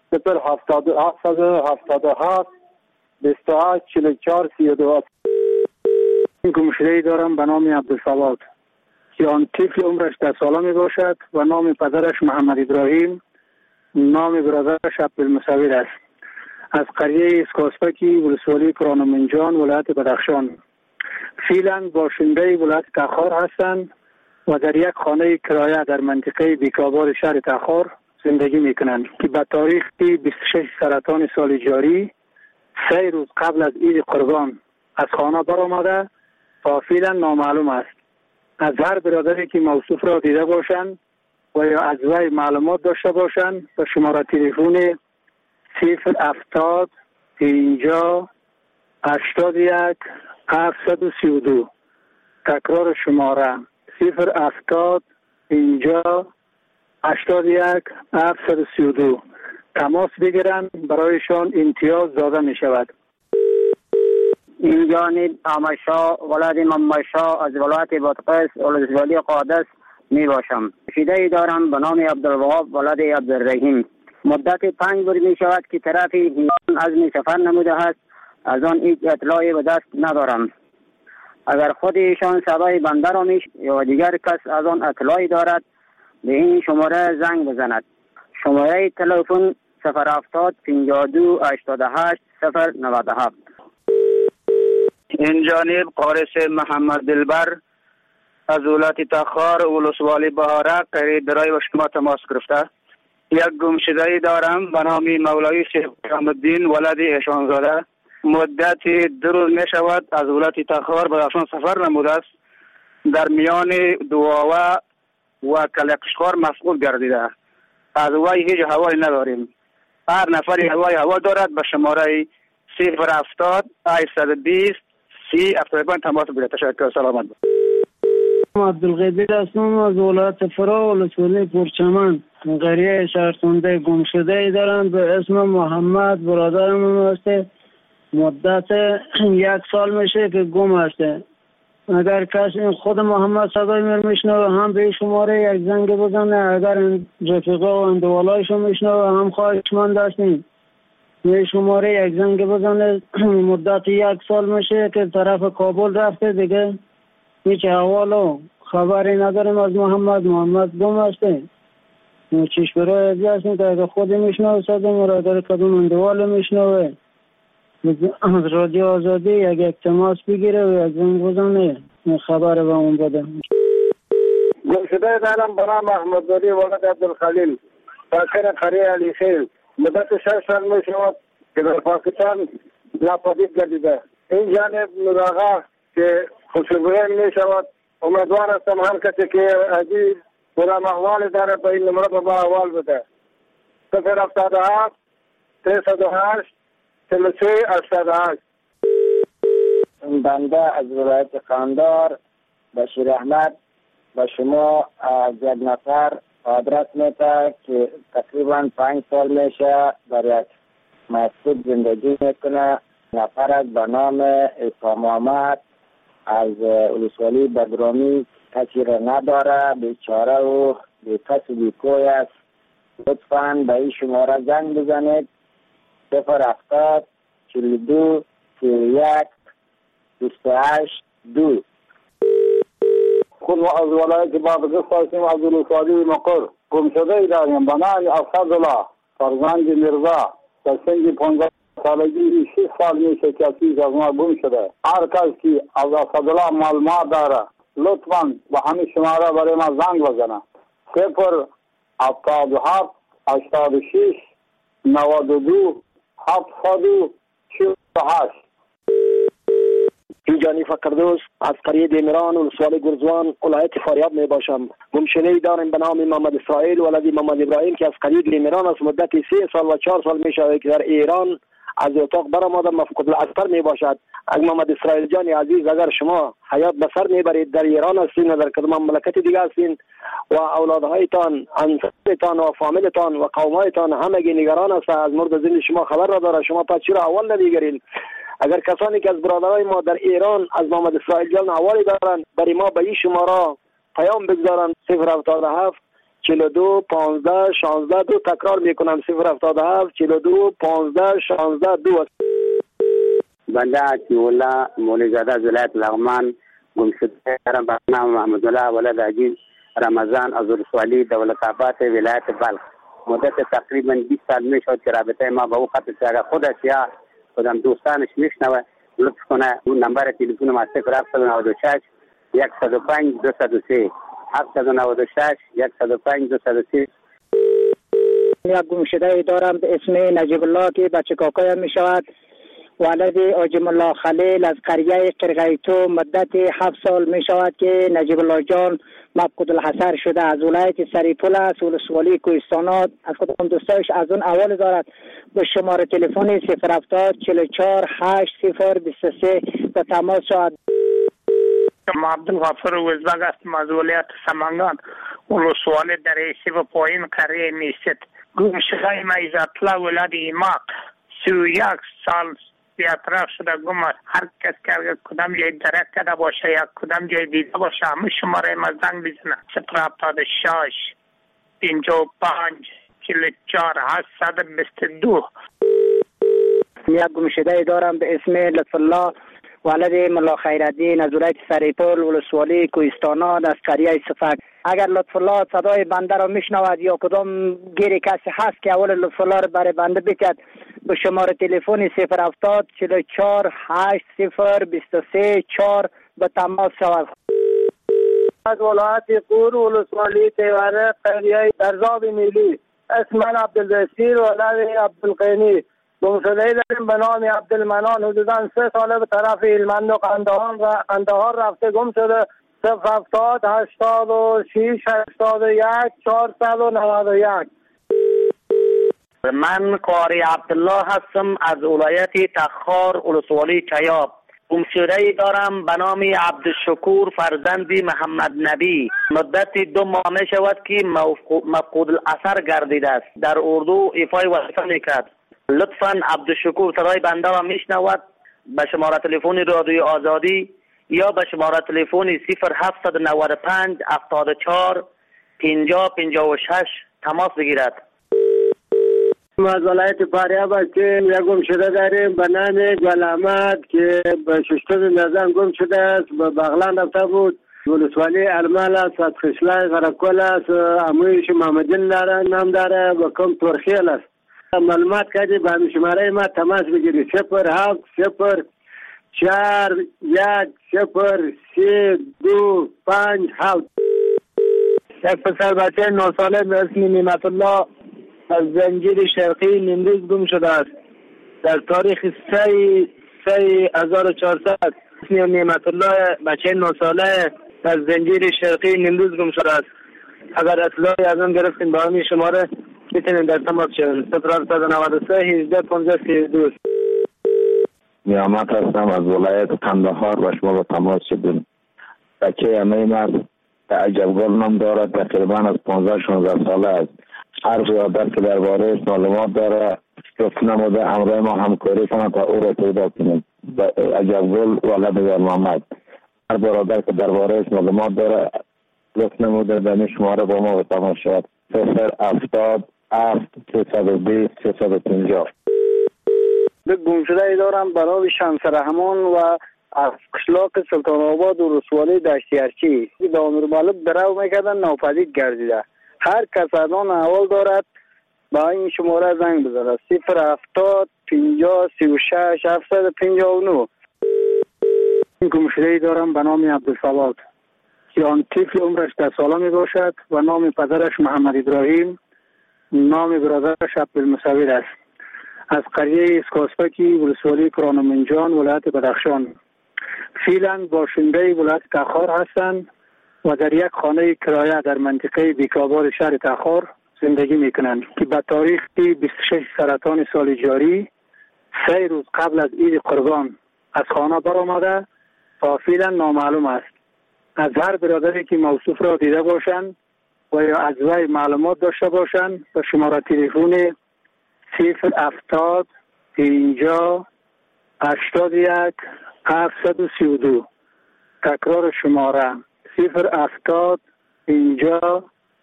0777 28 44 32. این گمشده‌ای دارم به نام عبدالصواد که آن طفل عمرش 10 ساله می باشد و نام پدرش محمد ابراهیم، نام برادرش عبدالمصور است. از قریه اسکاسپکی ولسوالی کرانمنجان ولایت بدخشان. فعلا باشنده ولایت تخار هستند و در یک خانه کرایه در منطقه بیکابار شهر تخار زندگی میکنند که به تاریخ 26 سرطان سال جاری 3 روز قبل از عید قربان از خانه برآمده و فعلا نامعلوم است. از هر برادری که موصوف را دیده باشند و یا از وی معلومات داشته باشند به شماره تلفن 070 50 81 732. تکرار شماره 070 50 81 732. تماس بگیرند، برایشان امتیاز داده می شود. این جانب آمشا ولاد ممشا از ولایت بادغیس ولسوالی قادس می باشم. شیده دارم به نام عبدالوهاب ولاد عبدالرحیم. مدت 5 روز می شود که طرف هیان عزم سفر نموده است، از آن هیچ اطلاعی به دست ندارم. اگر خود ایشان صدای بنده را یا دیگر کس از آن اطلاعی دارد به این شماره زنگ بزند. شماره تلفن 070 52 88 097. این جانب قارس محمد دلبر از ولایت تخار ولسوالی بهارک قریب برای با شما تماس گرفته. یک گمشده‌ای دارم به نام مولوی شیخ الدین ولد احسانزاده. مدت 2 روز می شود از ولایت تخار به بدخشان سفر نموده است. در میان دواوه و کلکشکار مسئول گردیده. از وی هیچ حوالی نداریم. هر نفری هوا دارد به شماره 070 820 30 تماس بگیرید. تشکر. سلامت. عبدالقادر هستم از ولایت فرا ولسوالی پرچمن. قریه شهرخونده گمشده دارم به اسم محمد، برادرم هسته. مدت 1 سال میشه که گم هسته. اگر کسی خود محمد صدای میشنوه هم به شماره یک زنگ بزنه، اگر رفقا و اندوالایشو میشنوه هم خواهشمند هستیم به شماره یک زنگ بزنه. مدت 1 سال میشه که طرف کابل رفته، دیگه هیچ احوال و خبری نداریم از محمد گم هسته. چیش برای ازی هستیم که اگر خودی میشنوه صدای مرا، اگر کدوم اندوال میشنوه از رادیو آزادی یک تماس بگیره و یک زنگ بزنه خبر به اون بده. گمشده دارم به نام احمدزاده ولد عبدالخلیل، ساکن قریه علی خیل. مدت 6 سال می شود که در پاکستان ناپدید گردیده. این جانب نوراغا که خوشبویی می شود. امیدوار هستم هر کسی که عزیز برام احوال داره به این نمره با احوال بده. 077 308 43 88. بنده از ولایت قندار بشیر احمد و شما از یک نفر آدرس میده که تقریبا 5 سال میشه در یک مسجد زندگی میکنه. نفر از به نام عیسی محمد از ولسوالی بدرامی، کسی را نداره، بیچاره و بی کس و بی کوی است. لطفاً به این شماره زنگ بزنید 070 42 31 28 2. خود از ولایت بادغیس هستیم از ولسوالی مقر. گمشده داریم به نام اسدالله فرزند میرزا در سن 15 سالگی 6 سال میشه که از ما گم شده. هر کس که از اسدالله معلومات داره لطفاً به همین شماره برای ما زنگ بزنه. 77 86 92 748. اینجانی فکردوس از قریه دیمران ولسوالی گرزوان ولایت فاریاب می باشم. گمشده داریم به نام محمد اسرائیل ولد محمد ابراهیم که از قریه دیمران از مدت 3 سال و 4 سال می شود که در ایران از اتاق برآمده مفقود الاثر می باشد. از محمد اسرائیل جان عزیز اگر شما حیات به سر می برید در ایران هستین و در کدام مملکت دیگه هستین و اولادهایتان انصارتان و فامیلتان و قومایتان همگی نگران است از مرد زنده شما خبر نداره، شما پس چرا اول نمیگیرین؟ اگر کسانی که از برادرای ما در ایران از محمد اسرائیل جان حوالی دارند برای ما به این شماره پیام بگذارند 077 42 15 16 2. تکرار میکنم 077 42 15 16 2. بنده عطی‌الله مولوی زاده از ولایت لغمان گمشده دارم به نام محمد الله ولد عزیز رمضان از ولسوالی دولت‌آباد ولایت بلخ. مدت تقریبا 20 سال میشد که رابطه ما با او قطع شده. خودش یا خودم دوستانش میشنوه لطف کنه اون نمبر تلفن ما 0796 105 203 796 105 203. یک گمشده دارم به اسم نجیب الله که بچه کاکایم می شود. ولد آجم الله خلیل از قریه قرقیتو مدت 7 سال می شود که نجیب الله جان مفقود الحصر شده. از ولایت سریپول است ولسوالی کوهستانات. از کدام دوستایش از اون اول دارد به شماره تلفن 070 44 80 23 به تماس شود. عبدالغفور وزبگ هستم از ولایت سمنگان ولسوالی در ایسی و پایین قریه میست. گمشده ما عزت‌الله ولد ایماق 31 سال بی‌اطراف شده گم. هر کس که کدام جای درک کرده باشه یا کدام جای دیده باشه همه شماره ما زنگ بزنه 076 55 44 822. یک گمشده دارم به اسم لطف الله ولد ملا خیرالدین از ولایت سریپول ولسوالی کوهستانات از قریه صفک. اگر لطف الله صدای بنده را میشنود یا کدام گیری کسی هست که اول لطف الله را برای بنده بکرد به شماره تلفن 070 44 80 23 4 به تماس شود. از ولایت قور ولسوالی تیوره قریه درزاب میلی. اسم من عبدالبصیر ولد عبدالقینی. گمشده داریم به نام عبدالمنان حدوداً 3 ساله به طرف هلمند و قندهار رفته گم شده. 070 86 81 491. من قاری عبدالله هستم از ولایت تخار ولسوالی چیاب. گمشده دارم به نام عبدالشکور فرزند محمد نبی. مدت 2 ماه می شود که مفقود الاثر گردیده است. در اردو ایفای وظیفه میکرد. لطفاً عبدالشکور صدای بنده را میشنود به شماره تلفن رادیو آزادی یا به شماره تلفن 0795 74 50 56 تماس بگیرد. از ولایت فاریاب هستیم. یک گمشده داریم به نام گل احمد که به ششتم نظام گم شده است. به بغلان رفته بود. ولسوالی ارمال است. از خشلای غرقل است. امویش محمدین نام داره و کم ترخیل است. معلومات کردی به شماره ما تماس بگیری 07 04 1 0 3 2 5 7. یک پسر بچه 9 ساله به اسم نعمت الله از زنجیر شرقی نیمروز گم شده است. در تاریخ 3 1400 اسم نعمت الله بچه 9 ساله از زنجیر شرقی نیمروز گم شده است. اگر اطلاعی از آن گرفتین با همین شماره میتونین در تماس شوید 0793 18 15 32. نیامت هستم از ولایت قندهار و شما با تماس شدیم. بچه همه مرد عجبگل نام دارد. تقریبا از 15-16 ساله است. هر برادر که درباره معلومات داره گفت نموده همراه ما همکاری کنند تا او را پیدا کنیم. عجبگل ولد در محمد. هر برادر که درباره معلومات داره گفت نموده در شماره با ما با تماس شد 070 320 350. به گمشده دارم برای شمس رحمان و از قشلاق سلطان آباد و رسوالی دشتیارچی به امیر مالک درو میکردن ناپدید گردیده. هر کس از آن احوال دارد با این شماره زنگ بزنه 070 50 36 759. گمشده دارم به نام عبدالصمد که آن طفل عمرش 10 ساله می باشد و نام پدرش محمد ابراهیم، نام برادرش عبدالمصور است. از قریه اسکاسپکی ولسوالی کرانمنجان ولایت بدخشان. فعلا باشنده ولایت تخار هستند و در یک خانه کرایه در منطقه بیکاباد شهر تخار زندگی میکنند که به تاریخ 26 سرطان سال جاری 3 روز قبل از عید قربان از خانه برآمده تا فعلا نامعلوم است. از هر برادری که موصوف را دیده باشند و یا از وی معلومات داشته باشند به شماره تلفن 070 50 81 732 تکرار شماره 070 50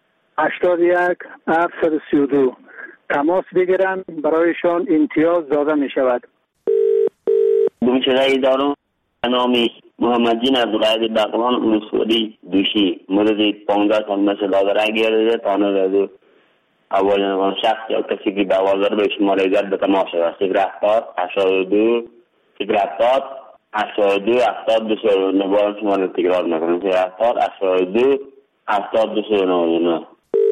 81 732 تماس بگیرند، برایشان امتیاز داده می شود. گمشده دارم نامی محمدین از ولایت بغلان ولسوالی دوشی مورد 15 سال مثل دادرنگ گرده تانه دادو اول شخص یا کسی که دوازده به شماره زد به تماس شده 070 82 070 82 72 نبار شماره تکرار نکنم 070 82 72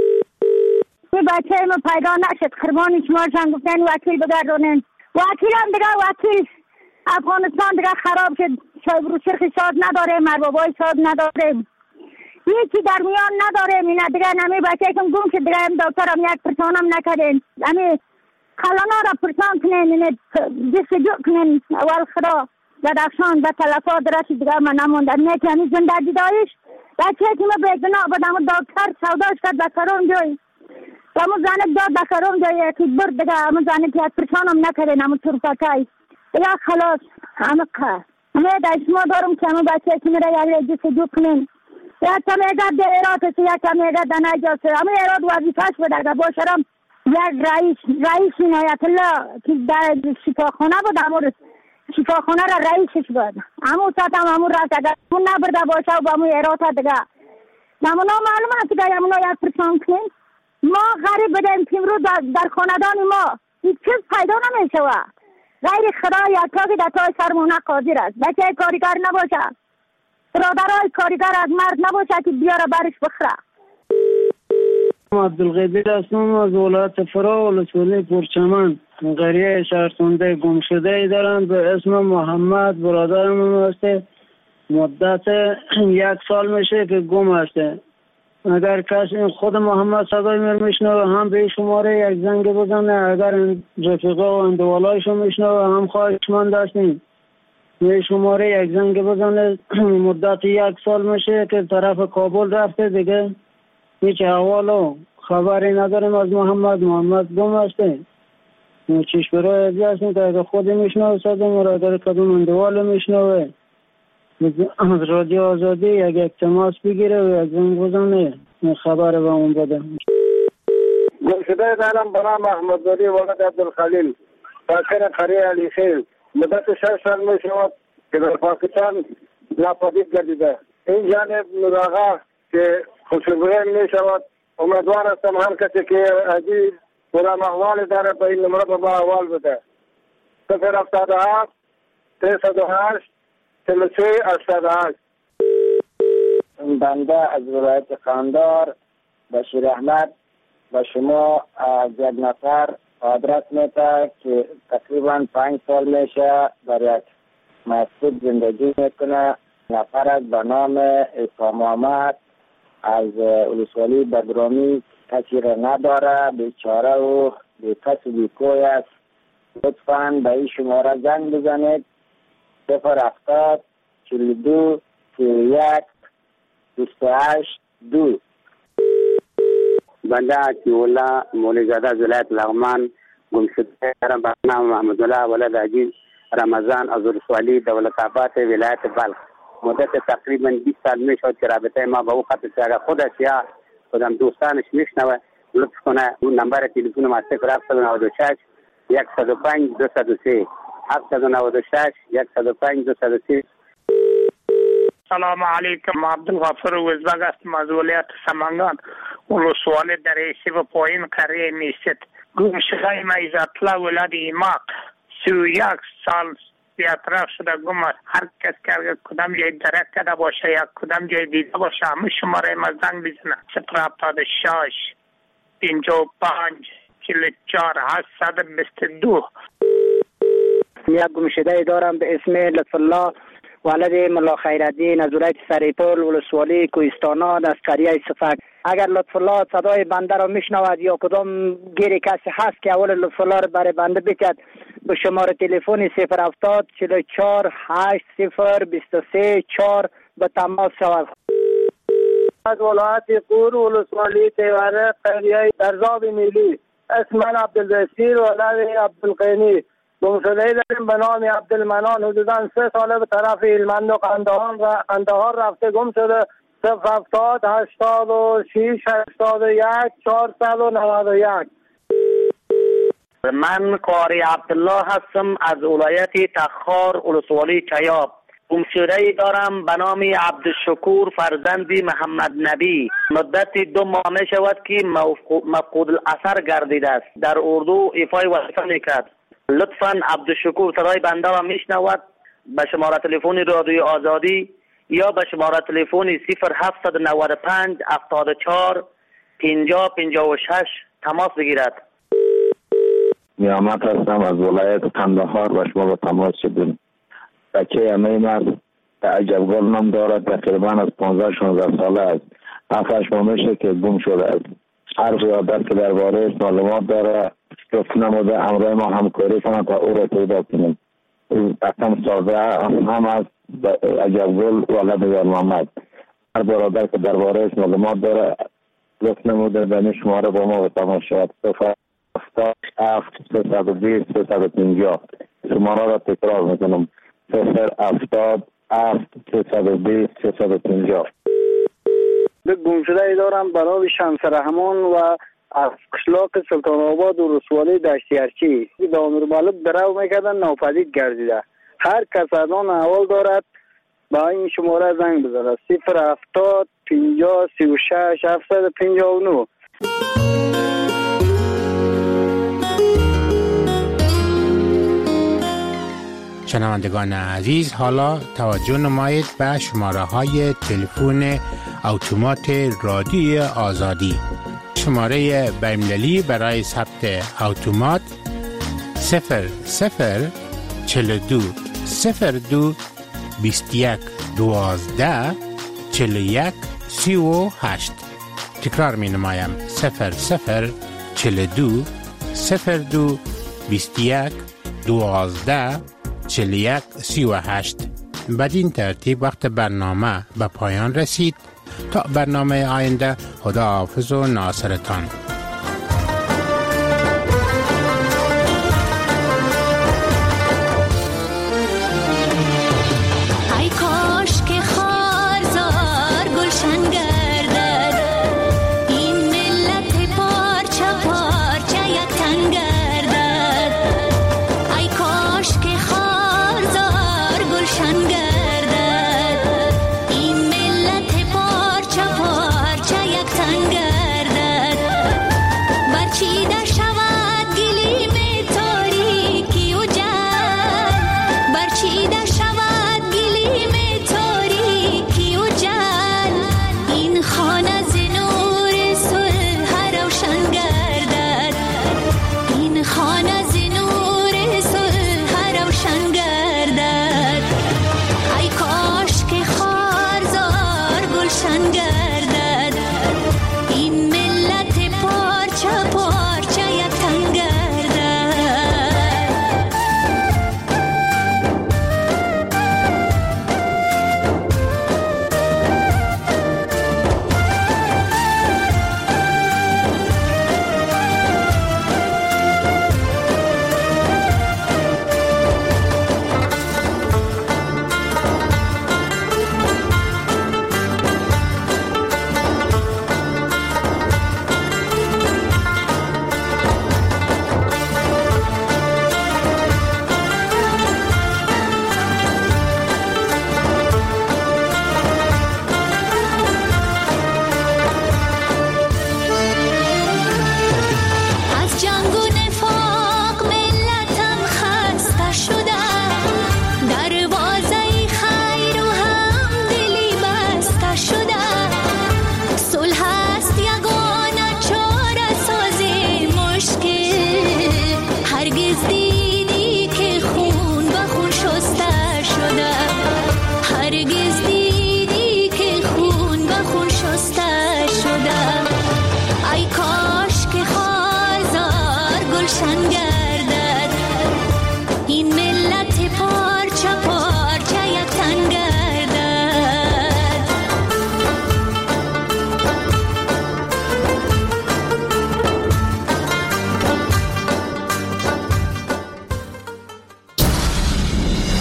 بچه ما پیدا نشد خربانی شمارشان گفتن وکیل بگردونن وکیل هم دیگه وکیل افغانستان دیگه خراب شد شای بروشرخ شاد نداره مربابای شاد نداره یکی در میان نداره اینه دیگه نمی بچه کم گم شد دیگه هم دکتر هم یک پرسان هم نکردن همی خلانا را پرسان کنن اینه جستجو کنن اول خدا بدخشان به تلفات رشد دیگه من نموندن نه که همی زندگی دایش بچه که ما بگنا بدم دکتر سوداش کرد بکرون جای همون زنک داد بکرون جای که برد دیگه همون زنک یک پرسان هم نکردن همون طرفاتای دیگه خلاص همه که همه داشما دارم که همه بچه که میره یک جستجو کنن یک کم اگر ده ایراد سی یک کم اگر ده نجاسه همه ایراد وظیفهش بده باشرم یک رئیس نایت الله که در شفاخانه بود همون شفاخانه را رئیسش بود همون ساعت هم همون راست اگر همون نبرده باشه و همون ایراد دیگه همون معلوم است که همون یک پرسان کنیم ما غریب بدیم که امروز در خاندان ما هیچ چیز پیدا نمیشه غیر خدا یا تا که در تای سرمونه قادر است بچه کاریگر نباشه برادرای کاریگر از مرد نباشه که بیاره برش بخره. عبدالقادر هستم از ولایت فرا ولسوالی پرچمن قریه شهرسانده گم شده ای دارم به اسم محمد برادرم هسته مدت 1 سال میشه که گم هسته. اگر کسی خود محمد صدای میشنوه هم به شماره یک زنگ بزنه اگر رفیقا و اندوالایشو میشنوه هم خواهشمند هستیم به شماره یک زنگ بزنه. مدت 1 سال میشه که طرف کابل رفته دیگه هیچ احوال و خبری نداریم از محمد گم هسته. چیش برای ازی هستیم که اگر خود میشنوه صدای مرادر کدوم اندوال میشنوه از رادیو آزادی یک تماس بگیره و یک زنگ بزنه خبر به اون بده. گم شده دارم برام محمدزاده ولد عبدالخلیل ساکن قریه علی خیل مدت 6 سال می شود که در پاکستان ناپدید گردیده. این جانب مراغه که خوشبویه می شود امیدوار هستم هر کسی که عزیز برام احوال داره به این نمره با احوال بده 077 308 3388. بنده از ولایت قندار بشیر احمد و شما از یک نفر آدرس میده که تقریبا 5 سال میشه در یک مسجد زندگی میکنه. نفر از به نام عیسی محمد از ولسوالی بدرامی کسی را نداره بیچاره و بی کس و بی کوی است. لطفاً به این شماره زنگ بزنید 070 42 31 28 2. بنده عطی‌الله مولوی‌زاده از ولایت لغمان گم شده دارم به نام محمدالله ولد عجیز رمضان از ولسوالی دولت‌آباد ولایت بلخ. مدت تقریبا 20 سال میشد که رابطه ما با او قطع شده. خودش یا خودم دوستانش میشنوه لطف کنه اون نمبر تلفن ما 0796 105 203 796 105 203. سلام علیکم عبدالغفور وزبگ هستم از ولایت سمنگان ولسوالی دریشی و پایین قریه میست. گم شده ما عزت الله ولد ایماق 31 سال بی‌اطراف شده گم است. هر کس که اگر کدام جای درک کرده باشه یا کدام جای دیده باشه همه شماره ما زنگ بزنه. 076 55 44 822. یک گمشده دارم به اسم لطف الله ولد ملا خیرالدین از ولایت سریپول ولسوالی کوهستانات از قریه صفک. اگر لطف الله صدای بنده را میشنود یا کدام گیری کسی هست که اول لطف الله را برای بنده بکد به شماره تلفن 070 44 80 23 4 به تماس شود. از ولایت قور ولسوالی تیوره قریه درزاب میلی. اسم من عبدالبصیر ولد عبدالقینی. گمشده داریم به نام عبدالمنان. حدوداً 3 ساله به طرف هلمند و قندهار رفته گم شده. 070 86 81 491. من قاری عبدالله هستم از ولایت تخار ولسوالی چیاب. گمشده دارم به نام عبدالشکور فرزند محمد نبی. مدت 2 ماه می شود که مفقود الاثر گردیده است. در اردو ایفای وظیفه میکرد. لطفاً عبدالشکور صدای بنده را میشنود به شماره تلفن رادیو آزادی یا به شماره تلفن 0795 74 50 56 تماس بگیرد. نیامت هستم از ولایت قندهار و شما به تماس شدیم. بچه همه مرد در عجبگل نام دارد. تقریبا از 15-16 ساله است. 7-8 ماه میشه که گم شده است. حرف یادت که درباره معلومات داره گفت نموده همراه ما همکاری کنند تا او را پیدا کنیم. او اصلا سازه هم از عجبگل ولد یار محمد. هر برادر که درباره معلومات داره گفت نموده به شماره با ما به تماس شود. 077 320 350. شماره را تکرار میکنم. 077 320 350. به گمشده دارم برای شمس رحمان و از قشلاق سلطان آباد و رسوالی دشتی ارچی به امیر مالک درو میکردن ناپدید گردیده. هر کس از آن احوال دارد با این شماره زنگ بزنه. 070 50 36 759. شنوندگان عزیز، حالا توجه نمایید به شماره های تلفن اتومات رادیو آزادی. شماره بین‌المللی برای ثبت اتومات 00 42 02 21 12 41 38. تکرار می نمایم. 00 42 02 21 12 41 38. بدین ترتیب وقت برنامه به پایان رسید. تا برنامه آینده، خدا حافظ و ناصرتان. ای کاش که خارزار گلشن گردد، این ملت پارچه پارچه یک تن گردد. ای کاش که خارزار گلشن گردد، این ملت پارچه پارچه یک تن گردد. برچیده شود گلیم تاریکی و جل، برچیده